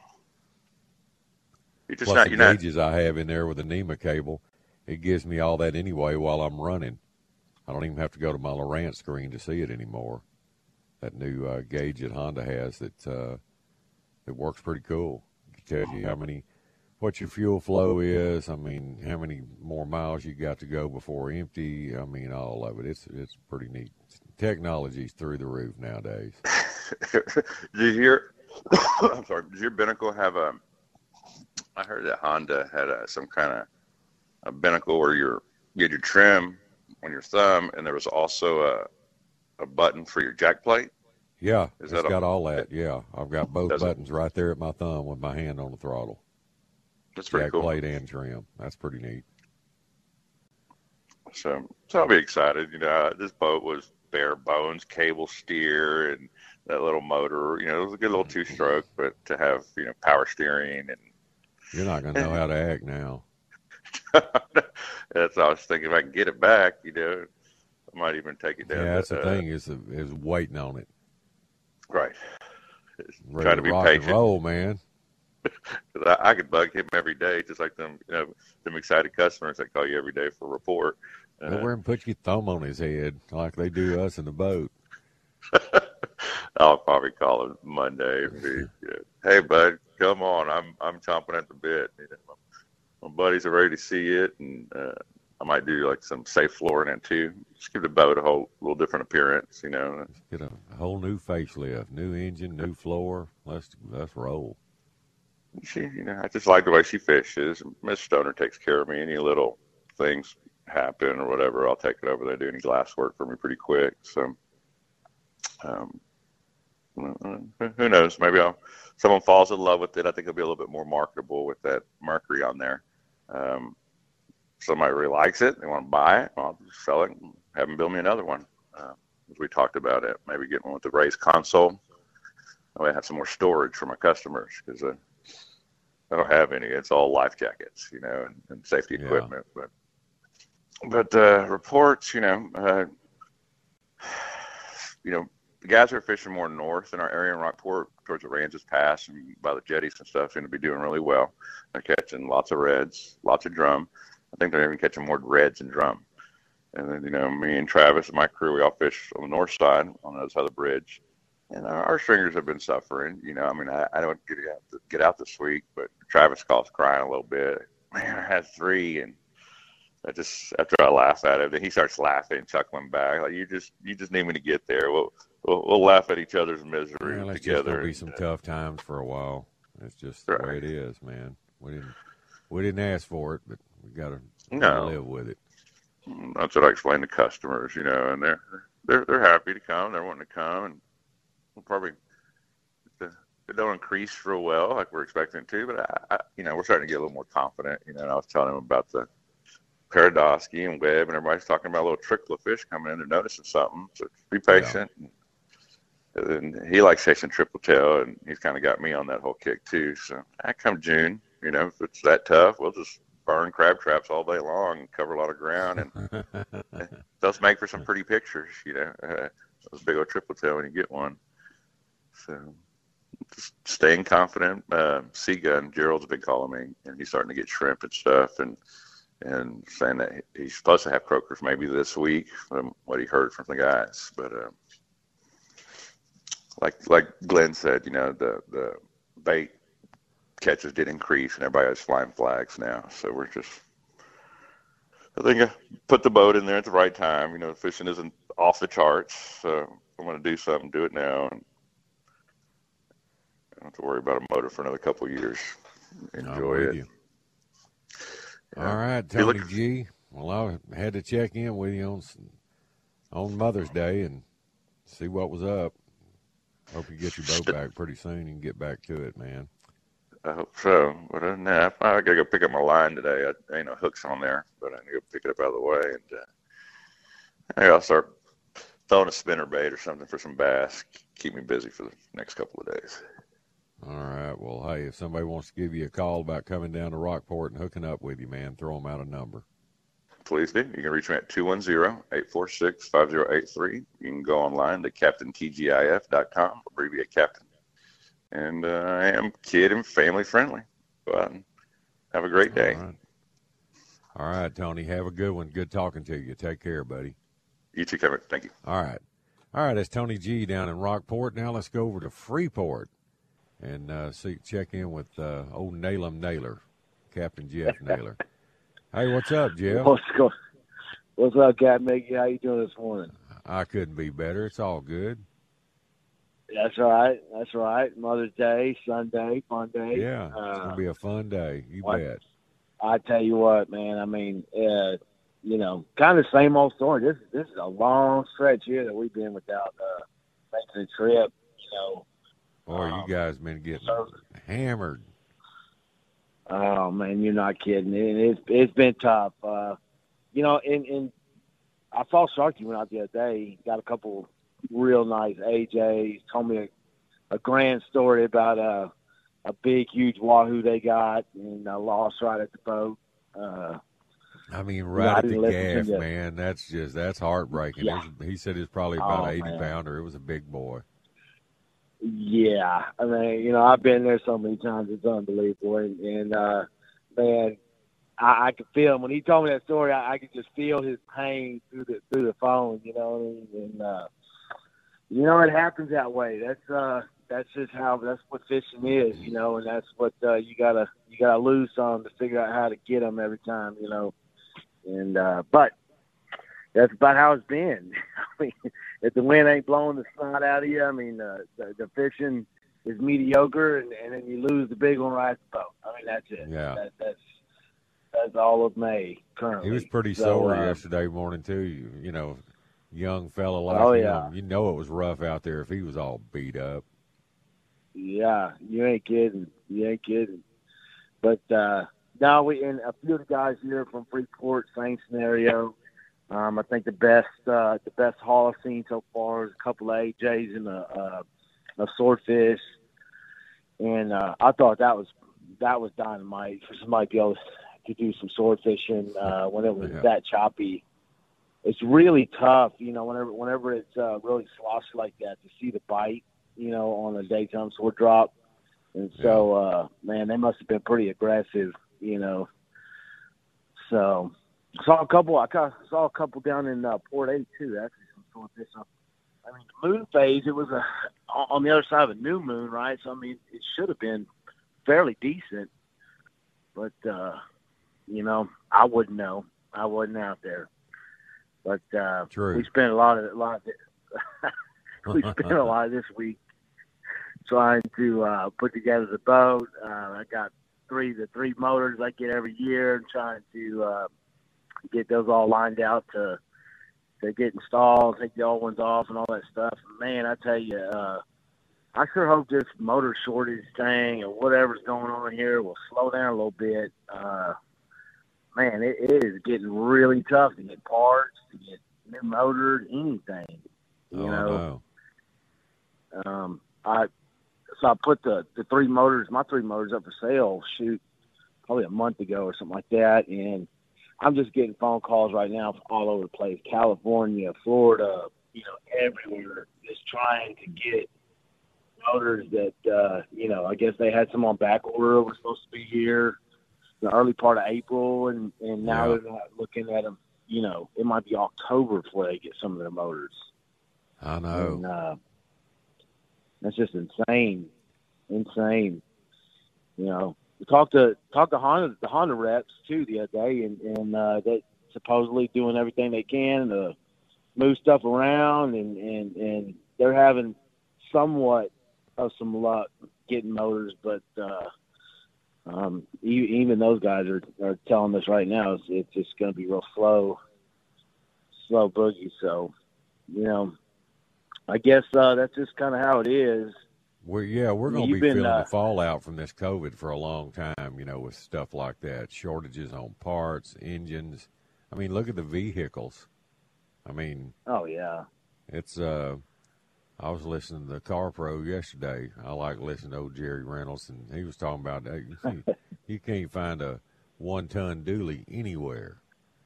Speaker 8: You're just
Speaker 4: Plus
Speaker 8: not,
Speaker 4: the
Speaker 8: you're
Speaker 4: gauges not... I have in there with the NEMA cable, it gives me all that anyway while I'm running. I don't even have to go to my Lowrance screen to see it anymore. That new uh, gauge that Honda has that uh, that works pretty cool. It tells you how many, what your fuel flow is. I mean, how many more miles you got to go before empty. I mean, all of it. It's it's pretty neat. Technology's through the roof nowadays.
Speaker 8: Did your I'm sorry. Does your binnacle have a? I heard that Honda had a, some kind of a binnacle where you're, you had your trim on your thumb, and there was also a a button for your jack plate.
Speaker 4: Yeah,
Speaker 8: Is
Speaker 4: it's
Speaker 8: that
Speaker 4: got
Speaker 8: a,
Speaker 4: all that. Yeah, I've got both
Speaker 8: Does
Speaker 4: buttons
Speaker 8: it?
Speaker 4: right there at my thumb with my hand on the throttle.
Speaker 8: That's pretty
Speaker 4: jack
Speaker 8: cool.
Speaker 4: plate and trim. That's pretty neat.
Speaker 8: So, so I'll be excited. You know, this boat was bare bones, cable steer, and that little motor. You know, it was a good little two-stroke, but to have, you know, power steering and.
Speaker 4: You're not going to know how to act now.
Speaker 8: That's what I was thinking. If I can get it back, you know, I might even take it down.
Speaker 4: Yeah, that's
Speaker 8: to,
Speaker 4: the
Speaker 8: uh,
Speaker 4: thing is is waiting on it.
Speaker 8: Right.
Speaker 4: Ready
Speaker 8: Trying to be
Speaker 4: rock
Speaker 8: patient.
Speaker 4: and roll, man.
Speaker 8: I, I could bug him every day, just like them, you know, them excited customers that call you every day for a report. Uh,
Speaker 4: Go over and put your thumb on his head like they do us in the boat.
Speaker 8: I'll probably call him Monday. If he, you know, hey, bud, come on. I'm I'm chomping at the bit. You know, my, my buddies are ready to see it, and uh, I might do like some safe flooring in too. Just give the boat a whole little different appearance, you know.
Speaker 4: Get a whole new facelift, new engine, new floor. Let's let's roll.
Speaker 8: She, you know, I just like the way she fishes. Miss Stoner takes care of me. Any little things happen or whatever, I'll take it over there. Do any glass work for me pretty quick. So, um, who knows? Maybe I'll, someone falls in love with it. I think it'll be a little bit more marketable with that Mercury on there. Um, somebody really likes it. They want to buy it. I'll just sell it and have them build me another one. Uh, as we talked about it, maybe get one with the raised console. I might have some more storage for my customers because uh, I don't have any. It's all life jackets, you know, and, and safety
Speaker 4: Yeah.
Speaker 8: equipment. But but uh, reports, you know, uh, you know, the guys who are fishing more north in our area in Rockport, towards the Ranges Pass and by the jetties and stuff, seem to be doing really well. They're catching lots of reds, lots of drum. I think they're even catching more reds and drum. And then, you know, me and Travis and my crew, we all fish on the north side on the other side of the bridge. And our, our stringers have been suffering. You know, I mean, I, I don't get out, get out this week, but Travis calls crying a little bit. Man, I had three, and I just, after I laugh at him, then he starts laughing, chuckling back. Like, you just, you just need me to get there. We'll, we'll, we'll laugh at each other's misery
Speaker 4: Well, it's
Speaker 8: together.
Speaker 4: just gonna be some tough times for a while. It's just the
Speaker 8: Right.
Speaker 4: way it is, man. We didn't, we didn't ask for it, but we gotta, we
Speaker 8: No.
Speaker 4: gotta live with it.
Speaker 8: that's what I explain to customers, you know, and they're they're they're happy to come. They're wanting to come, and we'll probably it don't increase real well like we're expecting it to, but I, I, you know, we're starting to get a little more confident. You know, and I was telling them about the Paradosky and Webb, and everybody's talking about a little trickle of fish coming in. They're noticing something, so be patient. Yeah. And, and he likes chasing triple tail, and he's kind of got me on that whole kick too. So I come June, you know, if it's that tough, we'll just burn crab traps all day long and cover a lot of ground, and those make for some pretty pictures, you know. Uh, those big old triple tail when you get one. So just staying confident. Uh, Seagun, Gerald's been calling me, and he's starting to get shrimp and stuff, and and saying that he's supposed to have croakers maybe this week from what he heard from the guys. But uh, like like Glenn said, you know, the the bait catches did increase, and everybody has flying flags now. So we're just, I think I put the boat in there at the right time. You know, fishing isn't off the charts, so if I'm going to do something, do it now. And I don't have to worry about a motor for another couple of years. Enjoy it.
Speaker 4: You. Yeah. All right, Tony look- G. Well, I had to check in with you on on Mother's Day and see what was up. Hope you get your boat back pretty soon and get back to it, man.
Speaker 8: I hope so. But other than that, I gotta go pick up my line today. I ain't no hooks on there, but I need to go pick it up out of the way, and uh, I'll start throwing a spinner bait or something for some bass. Keep me busy for the next couple of days.
Speaker 4: All right. Well, hey, if somebody wants to give you a call about coming down to Rockport and hooking up with you, man, throw them out a number.
Speaker 8: Please do. You can reach me at two one zero, eight four six, five zero eight three. You can go online to captain t g i f dot com, abbreviate Captain. And uh, I am kid and family friendly. Go out and have a great day.
Speaker 4: All right. All right, Tony. Have a good one. Good talking to you. Take care, buddy.
Speaker 8: You too, Kevin. Thank you.
Speaker 4: All right. All right, that's Tony G down in Rockport. Now let's go over to Freeport and uh, see, check in with uh, old Nalem Naylor, Captain Jeff Naylor. Hey, what's up, Jeff?
Speaker 9: What's going? What's up, Captain Mickey? How you doing this morning?
Speaker 4: I couldn't be better. It's all good.
Speaker 9: That's right. That's right. Mother's Day, Sunday, fun day.
Speaker 4: Yeah, it's uh, gonna be a fun day. You
Speaker 9: what,
Speaker 4: bet.
Speaker 9: I tell you what, man. I mean, uh, you know, kind of same old story. This this is a long stretch here that we've been without uh, making a trip. You know.
Speaker 4: Boy, um, you guys been getting so, hammered.
Speaker 9: Oh man, you're not kidding. It, it's it's been tough. Uh, you know, and and I saw Sharky went out the other day. Got a couple real nice A Js. Told me a, a grand story about a a big, huge wahoo they got and uh, lost right at the boat. Uh,
Speaker 4: I mean, right at the gaff, man. That's just that's heartbreaking.
Speaker 9: Yeah.
Speaker 4: Was, he said it's probably about
Speaker 9: oh,
Speaker 4: an eighty
Speaker 9: man.
Speaker 4: pounder. It was a big boy.
Speaker 9: Yeah, I mean, you know, I've been there so many times; it's unbelievable. And, and uh, man, I, I could feel him when he told me that story. I, I could just feel his pain through the through the phone. You know, what I mean? And uh, you know, it happens that way. That's uh, that's just how that's what fishing is. You know, and that's what uh, you gotta you gotta lose some to figure out how to get them every time. You know, and uh, but that's about how it's been. I mean, if the wind ain't blowing the snot out of you, I mean, uh, the, the fishing is mediocre, and, and then you lose the big one right at the boat. I mean, that's it.
Speaker 4: Yeah.
Speaker 9: That, that's that's all of May currently.
Speaker 4: He was pretty
Speaker 9: so,
Speaker 4: sore
Speaker 9: uh,
Speaker 4: yesterday morning, too. You, you know, young fella like
Speaker 9: oh,
Speaker 4: him.
Speaker 9: yeah.
Speaker 4: You know it was rough out there if he was all beat up.
Speaker 9: Yeah, you ain't kidding. You ain't kidding. But uh, now we and a few of the guys here from Freeport, same scenario. Um, I think the best uh, the best haul I've seen so far is a couple of A Js and a, a, a swordfish, and uh, I thought that was that was dynamite for somebody to be able to do some sword fishing uh, when it was
Speaker 4: yeah.
Speaker 9: that choppy. It's really tough, you know, whenever whenever it's uh, really sloshy like that to see the bite, you know, on a daytime sword drop, and so uh, man, they must have been pretty aggressive, you know. So. Saw a couple. I saw a couple down in uh, Port eight too. Actually, some swordfish. I mean, the moon phase. It was a on the other side of a new moon, right? So I mean, it should have been fairly decent. But uh, you know, I wouldn't know. I wasn't out there. But uh,
Speaker 4: True.
Speaker 9: we spent a lot of a lot of this, we spent a lot of this week trying to uh, put together the boat. Uh, I got three the three motors I get every year, and trying to. Uh, get those all lined out to to get installed, take the old ones off, and all that stuff. Man, I tell you, uh, I sure hope this motor shortage thing or whatever's going on here will slow down a little bit. Uh, man, it, it is getting really tough to get parts, to get new motors, anything. You
Speaker 4: oh,
Speaker 9: know,
Speaker 4: no.
Speaker 9: um, I so I put the the three motors, my three motors, up for sale. Shoot, probably a month ago or something like that, and I'm just getting phone calls right now from all over the place, California, Florida, you know, everywhere, just trying to get motors that, uh, you know, I guess they had some on back order, were supposed to be here the early part of April, and, and now
Speaker 4: Yeah.
Speaker 9: they're not looking at them, you know, it might be October before they get some of their motors.
Speaker 4: I know.
Speaker 9: And, uh, that's just insane, insane, you know. We talked to talked to Honda the Honda reps too the other day, and and uh, they supposedly doing everything they can to move stuff around, and, and, and they're having somewhat of some luck getting motors, but uh, um, even those guys are, are telling us right now it's, it's just going to be real slow, slow boogie. So, you know, I guess uh, that's just kind of how it is.
Speaker 4: We're, yeah, we're going to
Speaker 9: You've
Speaker 4: be
Speaker 9: been,
Speaker 4: feeling
Speaker 9: uh,
Speaker 4: the fallout from this COVID for a long time, you know, with stuff like that. Shortages on parts, engines. I mean, look at the vehicles. I mean,
Speaker 9: oh, yeah.
Speaker 4: It's, uh, I was listening to the Car Pro yesterday. I like listening to old Jerry Reynolds, and he was talking about that. You, see, you can't find a one-ton dually anywhere.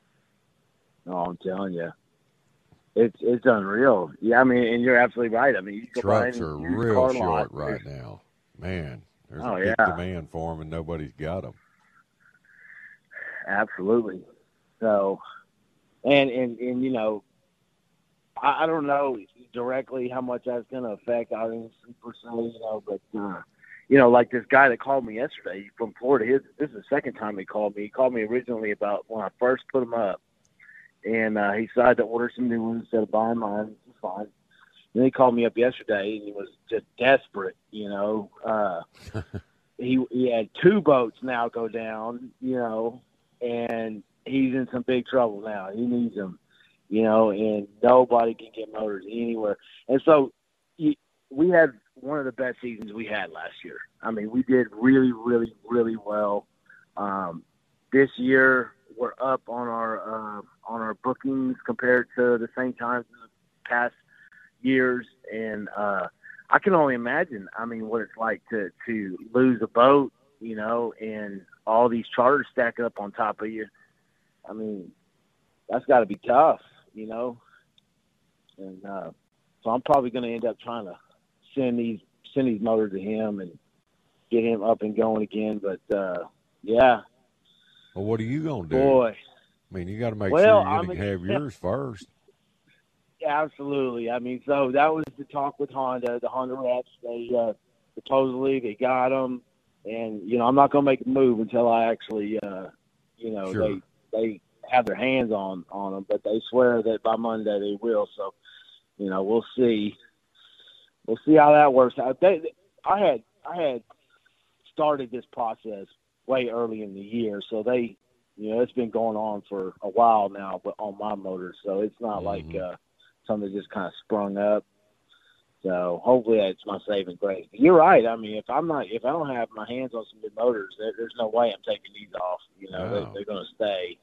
Speaker 9: No, I'm telling you. It's it's unreal. Yeah, I mean, and you're absolutely right. I mean, you go
Speaker 4: Trucks
Speaker 9: by
Speaker 4: are
Speaker 9: any used
Speaker 4: real
Speaker 9: car
Speaker 4: short
Speaker 9: lot,
Speaker 4: right
Speaker 9: there's-
Speaker 4: now. Man, there's
Speaker 9: Oh,
Speaker 4: a big
Speaker 9: yeah.
Speaker 4: demand for them, and nobody's got them.
Speaker 9: Absolutely. So, and, and, and you know, I, I don't know directly how much that's going to affect our industry per se, you know, but, uh, you know, like this guy that called me yesterday from Florida, his, this is the second time he called me. He called me originally about when I first put him up, and uh, he decided to order some new ones instead of buying mine. It's fine. Then he called me up yesterday, and he was just desperate, you know. Uh, he he had two boats now go down, you know, and he's in some big trouble now. He needs them, you know, and nobody can get motors anywhere. And so he, we had one of the best seasons we had last year. I mean, we did really, really, really well. Um, this year we're up on our uh, on our bookings compared to the same times in the past years, and uh, I can only imagine, I mean, what it's like to, to lose a boat, you know, and all these charters stacking up on top of you. I mean, that's got to be tough, you know. And uh, so I'm probably going to end up trying to send these send these motors to him and get him up and going again. But uh, yeah.
Speaker 4: Well, what are you going to do?
Speaker 9: Boy.
Speaker 4: I mean, you got to make
Speaker 9: Well,
Speaker 4: sure you're going to
Speaker 9: I'm
Speaker 4: have yours first.
Speaker 9: Absolutely. I mean, so that was the talk with Honda, the Honda reps. They uh, supposedly they got them, and you know, I'm not going to make a move until I actually, uh, you know,
Speaker 4: Sure.
Speaker 9: they they have their hands on on them. But they swear that by Monday they will. So, you know, we'll see. We'll see how that works out. They, I had I had started this process way early in the year, so they, you know, it's been going on for a while now, but on my motor, so it's not
Speaker 4: Mm-hmm.
Speaker 9: like uh, something just kind of sprung up. So hopefully that's my saving grace. You're right. I mean, if I'm not, if I don't have my hands on some new motors, there, there's no way I'm taking these off. You know,
Speaker 4: No.
Speaker 9: they, they're going to stay.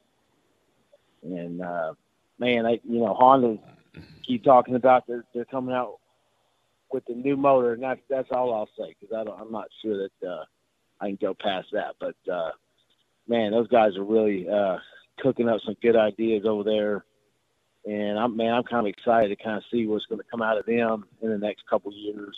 Speaker 9: And uh, man, I, you know, Honda keep talking about they're they're coming out with the new motor, and that's that's all I'll say because I don't, I'm not sure that uh, I can go past that. But uh, man, those guys are really uh, cooking up some good ideas over there. And I'm man, I'm kind of excited to kind of see what's going to come out of them in the next couple years.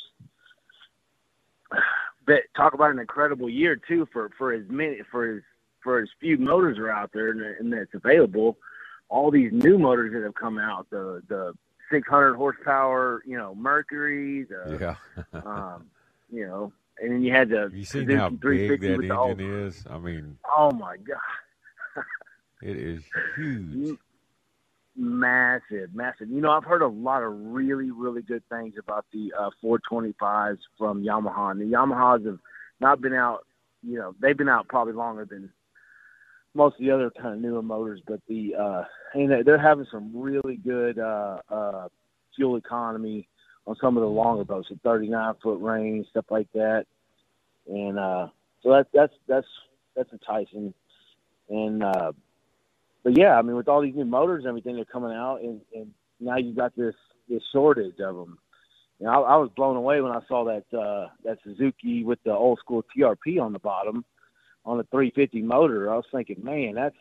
Speaker 9: But talk about an incredible year too for, for as many for as for as few motors are out there and, and that's available. All these new motors that have come out, the the six hundred horsepower, you know, Mercury, the
Speaker 4: Yeah.
Speaker 9: um, you know, and then you had the
Speaker 4: You seen
Speaker 9: Suzuki
Speaker 4: how big
Speaker 9: three fifty
Speaker 4: that
Speaker 9: with the
Speaker 4: engine
Speaker 9: old-
Speaker 4: is? I mean,
Speaker 9: Oh my God.
Speaker 4: it is huge.
Speaker 9: Massive, massive. You know, I've heard a lot of really, really good things about the uh, four twenty-fives from Yamaha. And the Yamahas have not been out, you know, they've been out probably longer than most of the other kind of newer motors, but the uh, and they're having some really good uh, uh, fuel economy on some of the longer boats, the thirty-nine foot range, stuff like that. And uh, so that's that's that's that's enticing. And uh, but yeah, I mean, with all these new motors and everything that are coming out, and, and now you've got this this shortage of them. You know, I, I was blown away when I saw that uh, that Suzuki with the old school T R P on the bottom on a three fifty motor. I was thinking, man, that's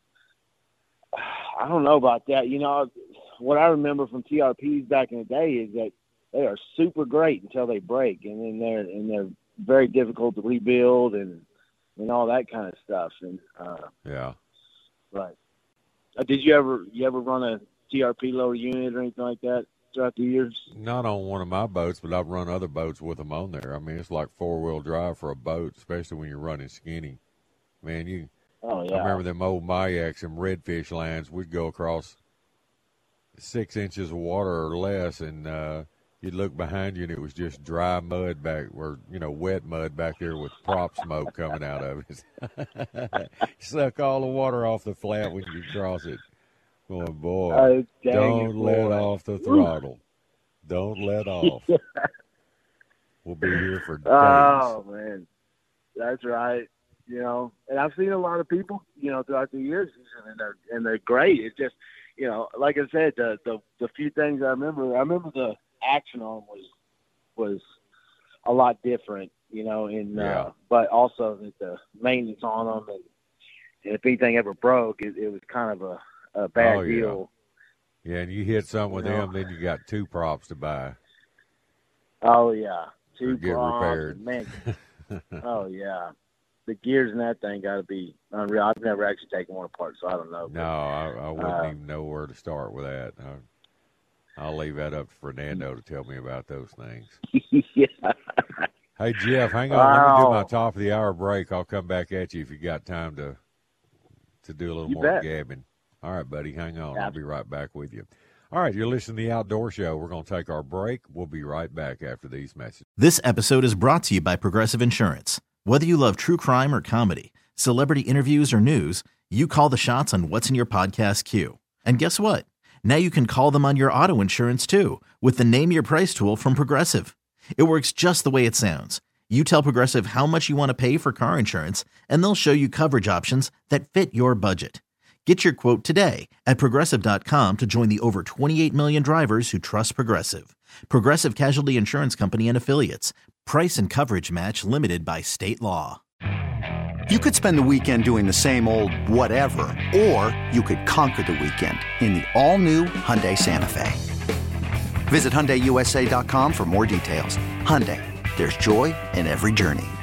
Speaker 9: I don't know about that. You know, what I remember from T R Ps back in the day is that they are super great until they break, and then they're and they're very difficult to rebuild and and all that kind of stuff. And uh,
Speaker 4: yeah,
Speaker 9: right. Uh, did you ever you ever run a T R P loader unit or anything like that throughout the years?
Speaker 4: Not on one of my boats, but I've run other boats with them on there. I mean, it's like four-wheel drive for a boat, especially when you're running skinny. Man, you.
Speaker 9: Oh yeah.
Speaker 4: I remember them old Mayaks and redfish lines. We'd go across six inches of water or less, and uh, you'd look behind you, and it was just dry mud back, or you know, wet mud back there with prop smoke coming out of it. Suck all the water off the flat when you cross it. Going, boy,
Speaker 9: oh,
Speaker 4: don't
Speaker 9: it,
Speaker 4: let
Speaker 9: boy.
Speaker 4: off the throttle. Don't let off. We'll be here for days.
Speaker 9: Oh man, that's right. You know, and I've seen a lot of people, you know, throughout the years, and they're and they're great. It's just, you know, like I said, the the, the few things I remember, I remember the action on them was was a lot different, you know, and
Speaker 4: yeah.
Speaker 9: uh, but also that the maintenance on them, and, and if anything ever broke, it, it was kind of a, a bad
Speaker 4: oh, yeah.
Speaker 9: deal.
Speaker 4: Yeah, and you hit something with
Speaker 9: you know?
Speaker 4: them, then you got two props to buy.
Speaker 9: Oh yeah, two
Speaker 4: or get
Speaker 9: props,
Speaker 4: repaired.
Speaker 9: man. Oh yeah. The gears in that thing got to be unreal. I've never actually taken one apart, so I don't know.
Speaker 4: No, I, I wouldn't
Speaker 9: uh,
Speaker 4: even know where to start with that. I, I'll leave that up to Fernando to tell me about those things.
Speaker 9: Yeah.
Speaker 4: Hey, Jeff, hang on.
Speaker 9: Wow.
Speaker 4: Let me do my top of the hour break. I'll come back at you if you got time to to do a little
Speaker 9: You
Speaker 4: more
Speaker 9: bet.
Speaker 4: gabbing. All right, buddy, hang on.
Speaker 9: Yeah.
Speaker 4: I'll be right back with you. All right, you're listening to The Outdoor Show. We're going to take our break. We'll be right back after these messages.
Speaker 2: This episode is brought to you by Progressive Insurance. Whether you love true crime or comedy, celebrity interviews or news, you call the shots on what's in your podcast queue. And guess what? Now you can call them on your auto insurance too with the Name Your Price tool from Progressive. It works just the way it sounds. You tell Progressive how much you want to pay for car insurance, and they'll show you coverage options that fit your budget. Get your quote today at Progressive dot com to join the over twenty-eight million drivers who trust Progressive. Progressive Casualty Insurance Company and Affiliates. Price and coverage match limited by state law.
Speaker 10: You could spend the weekend doing the same old whatever, or you could conquer the weekend in the all-new Hyundai Santa Fe. Visit Hyundai U S A dot com for more details. Hyundai, there's joy in every journey.